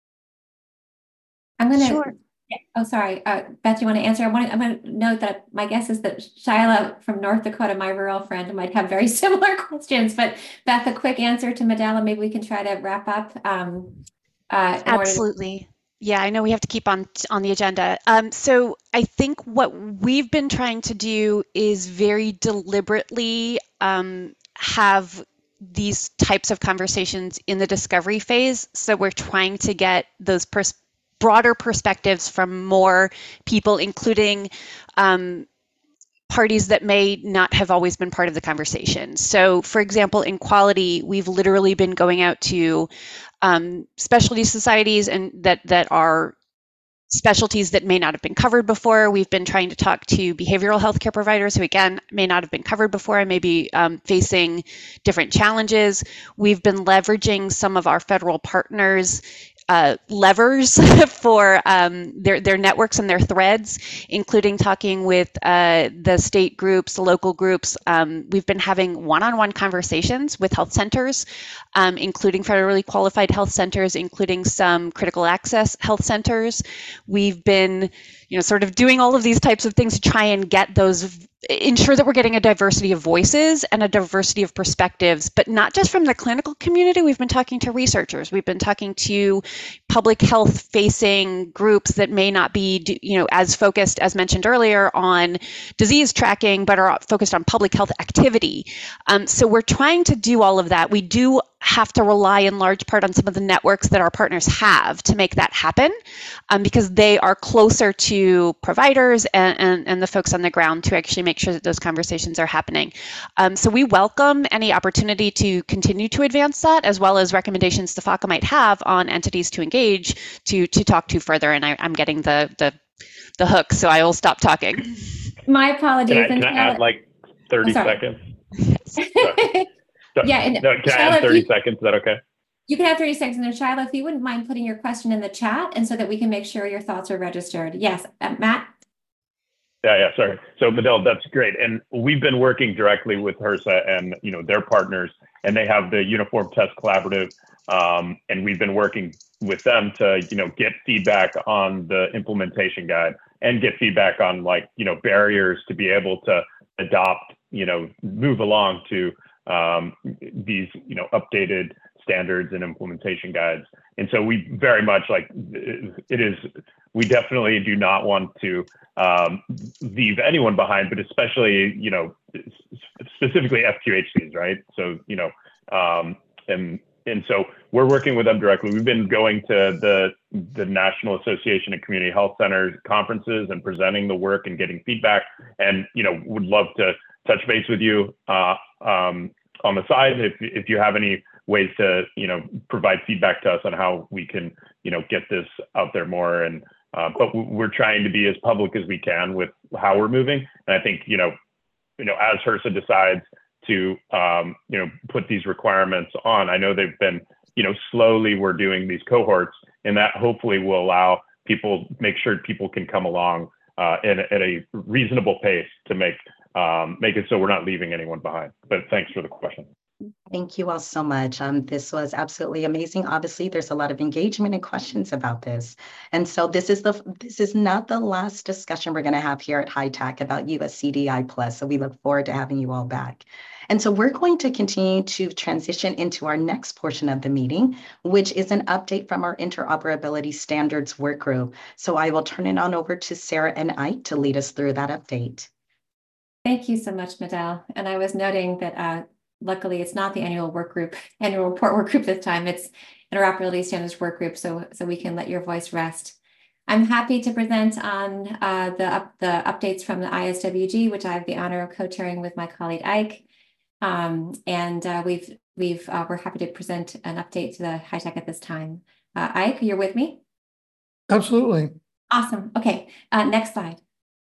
I'm going to, sure. oh, sorry, uh, Beth, you want to answer? I want to, I'm going to note that my guess is that Shyla from North Dakota, my rural friend, might have very similar questions, but Beth, a quick answer to Medell, maybe we can try to wrap up. Um, uh, Absolutely. To Yeah, I know we have to keep on on the agenda. Um, so I think what we've been trying to do is very deliberately um, have these types of conversations in the discovery phase. So we're trying to get those pers- broader perspectives from more people, including um, parties that may not have always been part of the conversation. So for example, in quality, we've literally been going out to um, specialty societies and that, that are specialties that may not have been covered before. We've been trying to talk to behavioral healthcare providers who, again, may not have been covered before and may be um, facing different challenges. We've been leveraging some of our federal partners uh, levers for um, their, their networks and their threads, including talking with uh, the state groups, the local groups. Um, we've been having one-on-one conversations with health centers, um, including federally qualified health centers, including some critical access health centers. We've been, you know, sort of doing all of these types of things to try and get those, ensure that we're getting a diversity of voices and a diversity of perspectives, but not just from the clinical community. We've been talking to researchers. We've been talking to public health facing groups that may not be, you know, as focused as mentioned earlier on disease tracking, but are focused on public health activity. Um, so we're trying to do all of that. We do have to rely in large part on some of the networks that our partners have to make that happen, um, because they are closer to providers and, and, and the folks on the ground to actually make sure that those conversations are happening. Um, so we welcome any opportunity to continue to advance that, as well as recommendations the F A C A might have on entities to engage to, to talk to further. And I, I'm getting the, the, the hook, so I will stop talking. My apologies. Can I, can I add like thirty seconds? Sorry. Yeah. And no, can Shiloh, I add thirty you, seconds? Is that okay? You can have thirty seconds. And Shiloh, if you wouldn't mind putting your question in the chat, and so that we can make sure your thoughts are registered. Yes, uh, Matt? Yeah, yeah, sorry. So Medell, that's great. And we've been working directly with HRSA and, you know, their partners, and they have the Uniform Test Collaborative. Um, and we've been working with them to, you know, get feedback on the implementation guide and get feedback on, like, you know, barriers to be able to adopt, you know, move along to um, these, you know, updated standards and implementation guides. And so we very much like, it is, we definitely do not want to um, leave anyone behind, but especially, you know, specifically F Q H Cs, right? So, you know, um, and and so we're working with them directly. We've been going to the the National Association of Community Health Centers conferences and presenting the work and getting feedback. And, you know, would love to touch base with you uh, um, on the side if if you have any ways to, you know, provide feedback to us on how we can, you know, get this out there more. And uh, but we're trying to be as public as we can with how we're moving. And I think, you know, you know, as HRSA decides to, um, you know, put these requirements on, I know they've been, you know, slowly we're doing these cohorts, and that hopefully will allow people, make sure people can come along uh, at, at a reasonable pace to make um, make it so we're not leaving anyone behind. But thanks for the question. Thank you all so much. Um, this was absolutely amazing. Obviously, there's a lot of engagement and questions about this. And so this is the this is not the last discussion we're going to have here at HITAC about U S C D I Plus. So we look forward to having you all back. And so we're going to continue to transition into our next portion of the meeting, which is an update from our interoperability standards work group. So I will turn it on over to Sarah and Ike to lead us through that update. Thank you so much, Medell. And I was noting that uh, luckily, it's not the annual work group, annual report work group this time. It's interoperability standards work group, so so we can let your voice rest. I'm happy to present on uh, the up, the updates from the I S W G, which I have the honor of co-chairing with my colleague Ike. Um, and uh, we've we've uh, we're happy to present an update to the HITAC at this time. Uh, Ike, you're with me? Absolutely. Awesome. Okay. Uh, next slide.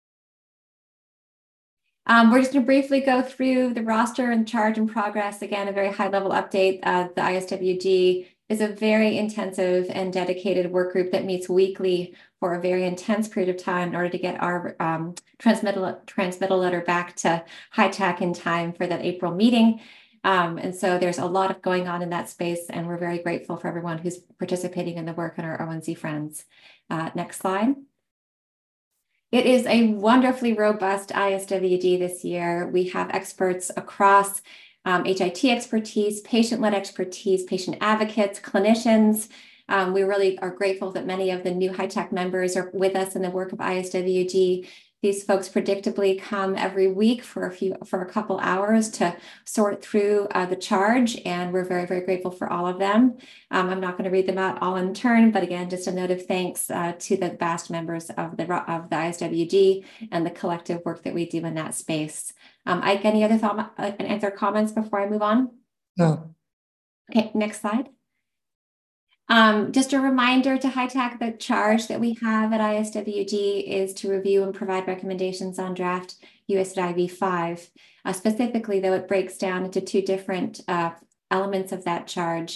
Um, we're just going to briefly go through the roster and charge and progress. Again, a very high level update. Uh, the I S W G is a very intensive and dedicated work group that meets weekly for a very intense period of time in order to get our um, transmittal, transmittal letter back to HITAC in time for that April meeting. Um, and so there's a lot of going on in that space, and we're very grateful for everyone who's participating in the work and our O N C friends. Uh, next slide. It is a wonderfully robust I S W G this year. We have experts across um, H I T expertise, patient-led expertise, patient advocates, clinicians. Um, we really are grateful that many of the new HITAC members are with us in the work of I S W G. These folks predictably come every week for a few, for a couple hours to sort through uh, the charge, and we're very, very grateful for all of them. Um, I'm not going to read them out all in turn, but again, just a note of thanks uh, to the vast members of the of the I S W G and the collective work that we do in that space. Um, Ike, any other thought uh, and answer comments before I move on? No. Okay, next slide. Um, just a reminder to HITAC, the charge that we have at I S W G is to review and provide recommendations on draft U S D I V five. Uh, specifically, though, it breaks down into two different uh, elements of that charge.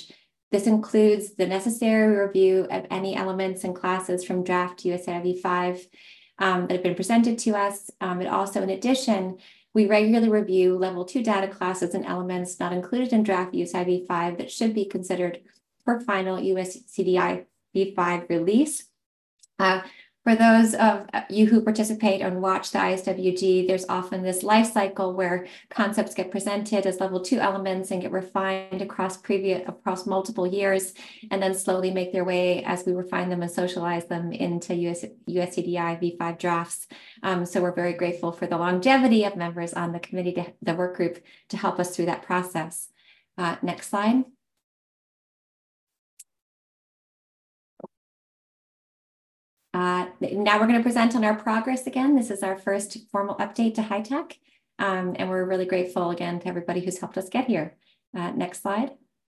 This includes the necessary review of any elements and classes from draft U S A I V five um, that have been presented to us. Um, it also, in addition, we regularly review level two data classes and elements not included in draft U S A I V five that should be considered for final U S C D I V five release. Uh, For those of you who participate and watch the I S W G, there's often this life cycle where concepts get presented as level two elements and get refined across previous across multiple years, and then slowly make their way as we refine them and socialize them into U S, U S C D I V five drafts. Um, so we're very grateful for the longevity of members on the committee, to, the work group, to help us through that process. Uh, next slide. Uh, now we're going to present on our progress again. This is our first formal update to HITECH, um, and we're really grateful again to everybody who's helped us get here. Uh, next slide.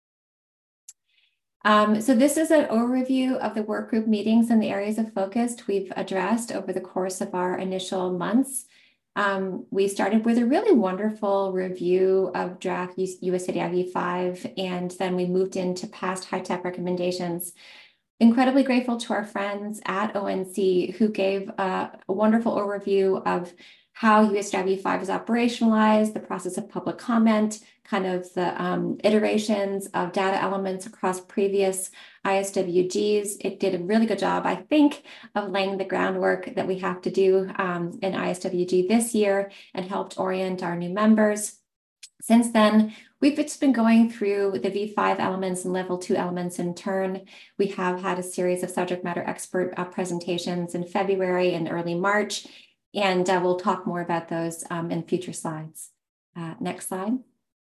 Um, so this is an overview of the work group meetings and the areas of focus we've addressed over the course of our initial months. Um, we started with a really wonderful review of draft U S C D I V five, and then we moved into past HITECH recommendations. Incredibly grateful to our friends at O N C who gave a, a wonderful overview of how U S C D I V five is operationalized, the process of public comment, kind of the um, iterations of data elements across previous I S W Gs. It did a really good job, I think, of laying the groundwork that we have to do um, in I S W G this year, and helped orient our new members. Since then, we've just been going through the V five elements and level two elements in turn. We have had a series of subject matter expert uh, presentations in February and early March, and uh, we'll talk more about those um, in future slides. Uh, next slide.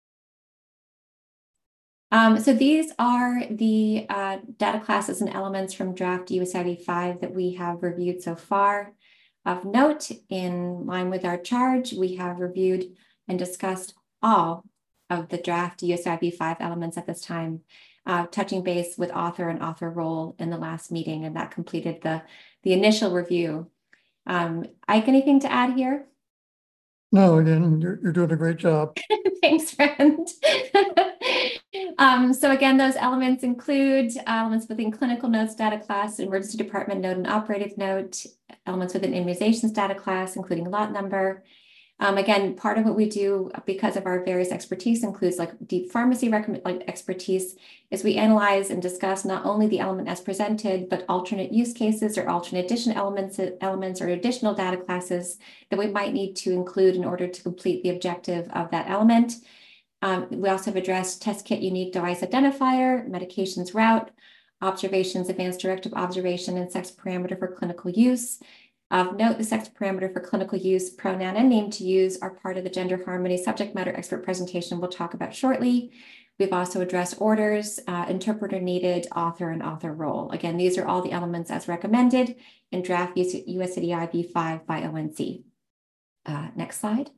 Um, so these are the uh, data classes and elements from draft U S A I V five that we have reviewed so far. Of note, in line with our charge, we have reviewed and discussed all of the draft U S A I V five elements at this time, uh, touching base with author and author role in the last meeting, and that completed the, the initial review. Um, Ike, anything to add here? No, again, you're, you're doing a great job. Thanks, friend. um, so again, those elements include elements within clinical notes data class, emergency department note and operative note, elements within immunizations data class, including lot number. Um, again, part of what we do, because of our various expertise, includes like deep pharmacy recommend, like expertise, is we analyze and discuss not only the element as presented, but alternate use cases or alternate addition elements, elements or additional data classes that we might need to include in order to complete the objective of that element. Um, we also have addressed test kit unique device identifier, medications route, observations, advanced directive observation, and sex parameter for clinical use. Of note, the sex parameter for clinical use, pronoun and name to use are part of the gender harmony subject matter expert presentation we'll talk about shortly. We've also addressed orders, uh, interpreter needed, author, and author role. Again, these are all the elements as recommended in draft U S C D I V five by O N C. Uh, next slide.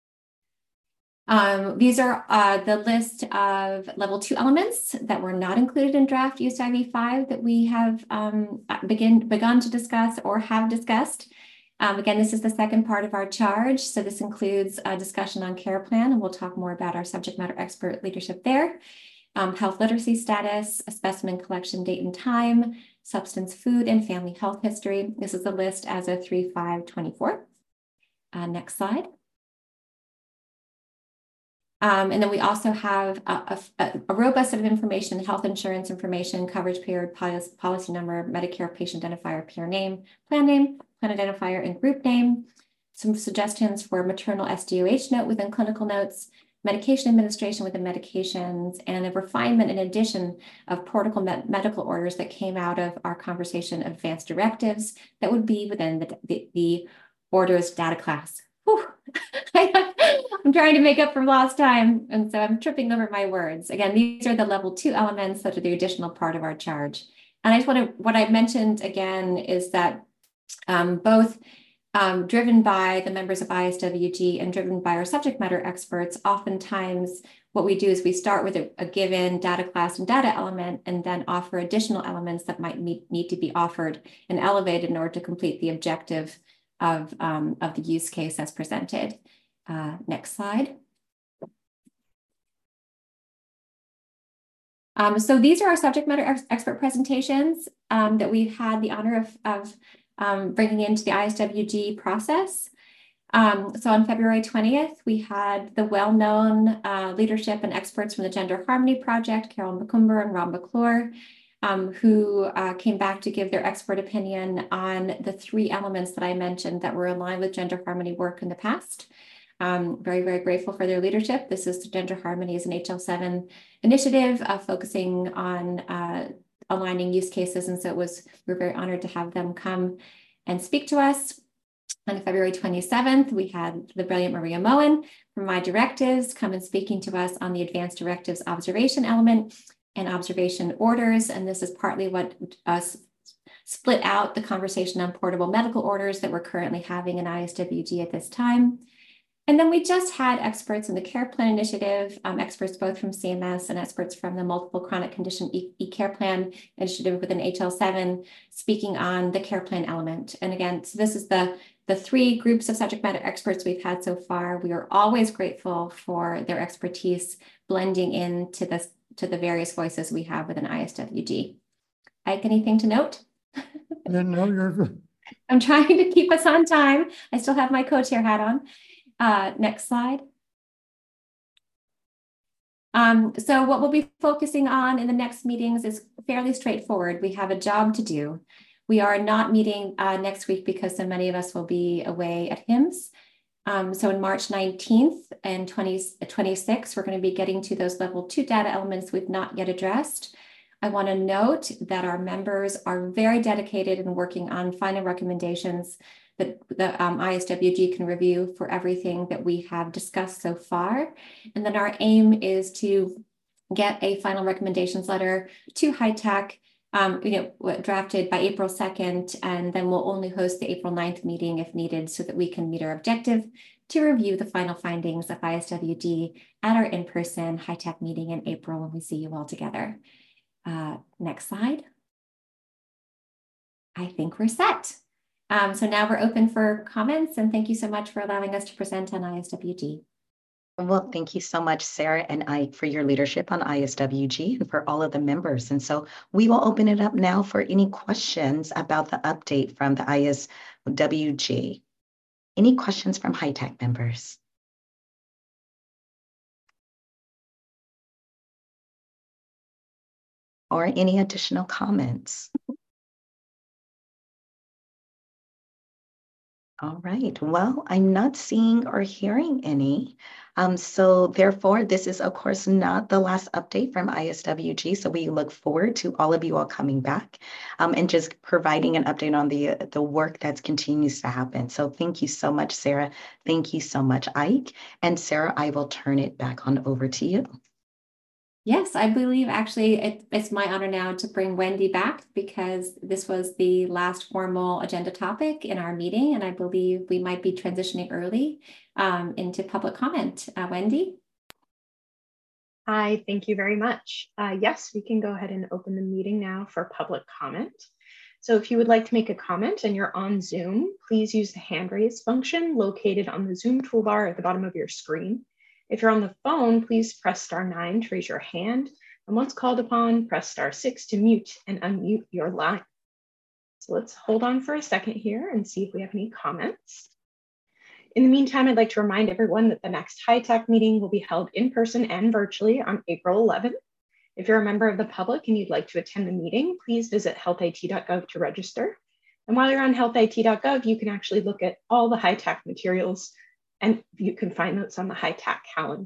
Um, these are uh, the list of level two elements that were not included in draft U S C D I V five that we have um, begin, begun to discuss or have discussed. Um, again, this is the second part of our charge. So this includes a discussion on care plan, and we'll talk more about our subject matter expert leadership there. Um, health literacy status, a specimen collection date and time, substance, food, and family health history. This is the list as of three five twenty-four. Uh, next slide. Um, and then we also have a, a, a robust set of information, health insurance information, coverage period, policy, policy number, Medicare patient identifier, peer name, plan name, plan identifier, and group name. Some suggestions for maternal S D O H note within clinical notes, medication administration within medications, and a refinement in addition of protocol med medical orders that came out of our conversation of advanced directives that would be within the, the, the orders data class. Whew. I'm trying to make up for lost time, and so I'm tripping over my words. Again, these are the level two elements that are the additional part of our charge. And I just want to, what I mentioned again is that um, both um, driven by the members of I S W G and driven by our subject matter experts, oftentimes what we do is we start with a, a given data class and data element and then offer additional elements that might meet, need to be offered and elevated in order to complete the objective of, um, of the use case as presented. Uh, next slide. Um, so these are our subject matter ex expert presentations um, that we've had the honor of, of um, bringing into the I S W G process. Um, so on February twentieth, we had the well-known uh, leadership and experts from the Gender Harmony Project, Carol McCumber and Rob McClure, um, who uh, came back to give their expert opinion on the three elements that I mentioned that were aligned with gender harmony work in the past. Um, very, very grateful for their leadership. This is the Gender Harmony as an H L seven initiative uh, focusing on uh, aligning use cases. And so it was, we're very honored to have them come and speak to us. On February twenty-seventh, we had the brilliant Maria Moen from My Directives come and speaking to us on the advanced directives observation element and observation orders. And this is partly what us split out the conversation on portable medical orders that we're currently having in I S W G at this time. And then we just had experts in the Care Plan Initiative, um, experts both from C M S and experts from the Multiple Chronic Condition E-Care Plan Initiative within H L seven, speaking on the Care Plan element. And again, so this is the, the three groups of subject matter experts we've had so far. We are always grateful for their expertise blending into this, to the various voices we have within I S W G. Ike, anything to note? Yeah, no, you're good. I'm trying to keep us on time. I still have my co-chair hat on. Uh, next slide. Um, so what we'll be focusing on in the next meetings is fairly straightforward. We have a job to do. We are not meeting uh, next week because so many of us will be away at H I M S. Um, so on March nineteenth and twenty-sixth, we're going to be getting to those level two data elements we've not yet addressed. I want to note that our members are very dedicated in working on final recommendations that the um, I S W G can review for everything that we have discussed so far. And then our aim is to get a final recommendations letter to HITECH, um, you know, drafted by April second, and then we'll only host the April ninth meeting if needed so that we can meet our objective to review the final findings of I S W G at our in-person HITECH meeting in April when we see you all together. Uh, next slide. I think we're set. Um, so now we're open for comments, and thank you so much for allowing us to present on I S W G. Well, thank you so much, Sarah and Ike, for your leadership on I S W G and for all of the members. And so we will open it up now for any questions about the update from the I S W G. Any questions from HITECH members? Or any additional comments? All right, well, I'm not seeing or hearing any. Um, so therefore, this is, of course, not the last update from I S W G. So we look forward to all of you all coming back um, and just providing an update on the, the work that continues to happen. So thank you so much, Sarah. Thank you so much, Ike. And Sarah, I will turn it back on over to you. Yes, I believe actually it, it's my honor now to bring Wendy back because this was the last formal agenda topic in our meeting, and I believe we might be transitioning early um, into public comment. Uh, Wendy? Hi, thank you very much. Uh, yes, we can go ahead and open the meeting now for public comment. So if you would like to make a comment and you're on Zoom, please use the hand raise function located on the Zoom toolbar at the bottom of your screen. If you're on the phone, please press star nine to raise your hand. And once called upon, press star six to mute and unmute your line. So let's hold on for a second here and see if we have any comments. In the meantime, I'd like to remind everyone that the next HITECH meeting will be held in person and virtually on April eleventh. If you're a member of the public and you'd like to attend the meeting, please visit health I T dot gov to register. And while you're on health I T dot gov, you can actually look at all the HITECH materials, and you can find those on the HITECH calendar.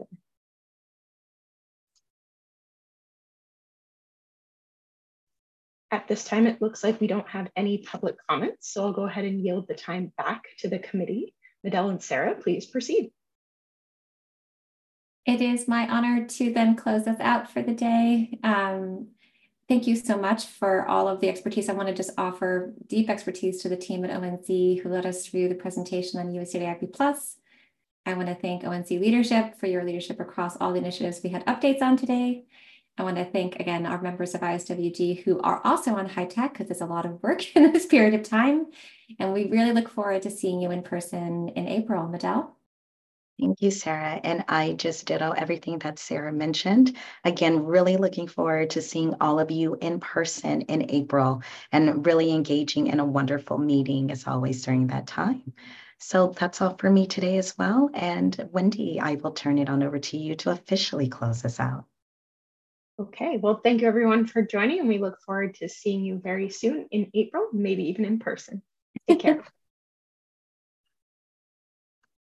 At this time, it looks like we don't have any public comments, so I'll go ahead and yield the time back to the committee. Medell and Sarah, please proceed. It is my honor to then close us out for the day. Um, thank you so much for all of the expertise. I want to just offer deep expertise to the team at O N C who led us through the presentation on U S A D I P plus. I want to thank O N C leadership for your leadership across all the initiatives we had updates on today. I want to thank, again, our members of I S W G who are also on HITECH because there's a lot of work in this period of time. And we really look forward to seeing you in person in April. Medell? Thank you, Sarah. And I just ditto everything that Sarah mentioned. Again, really looking forward to seeing all of you in person in April and really engaging in a wonderful meeting as always during that time. So that's all for me today as well. And Wendy, I will turn it on over to you to officially close us out. Okay, well, thank you everyone for joining, and we look forward to seeing you very soon in April, maybe even in person. Take care.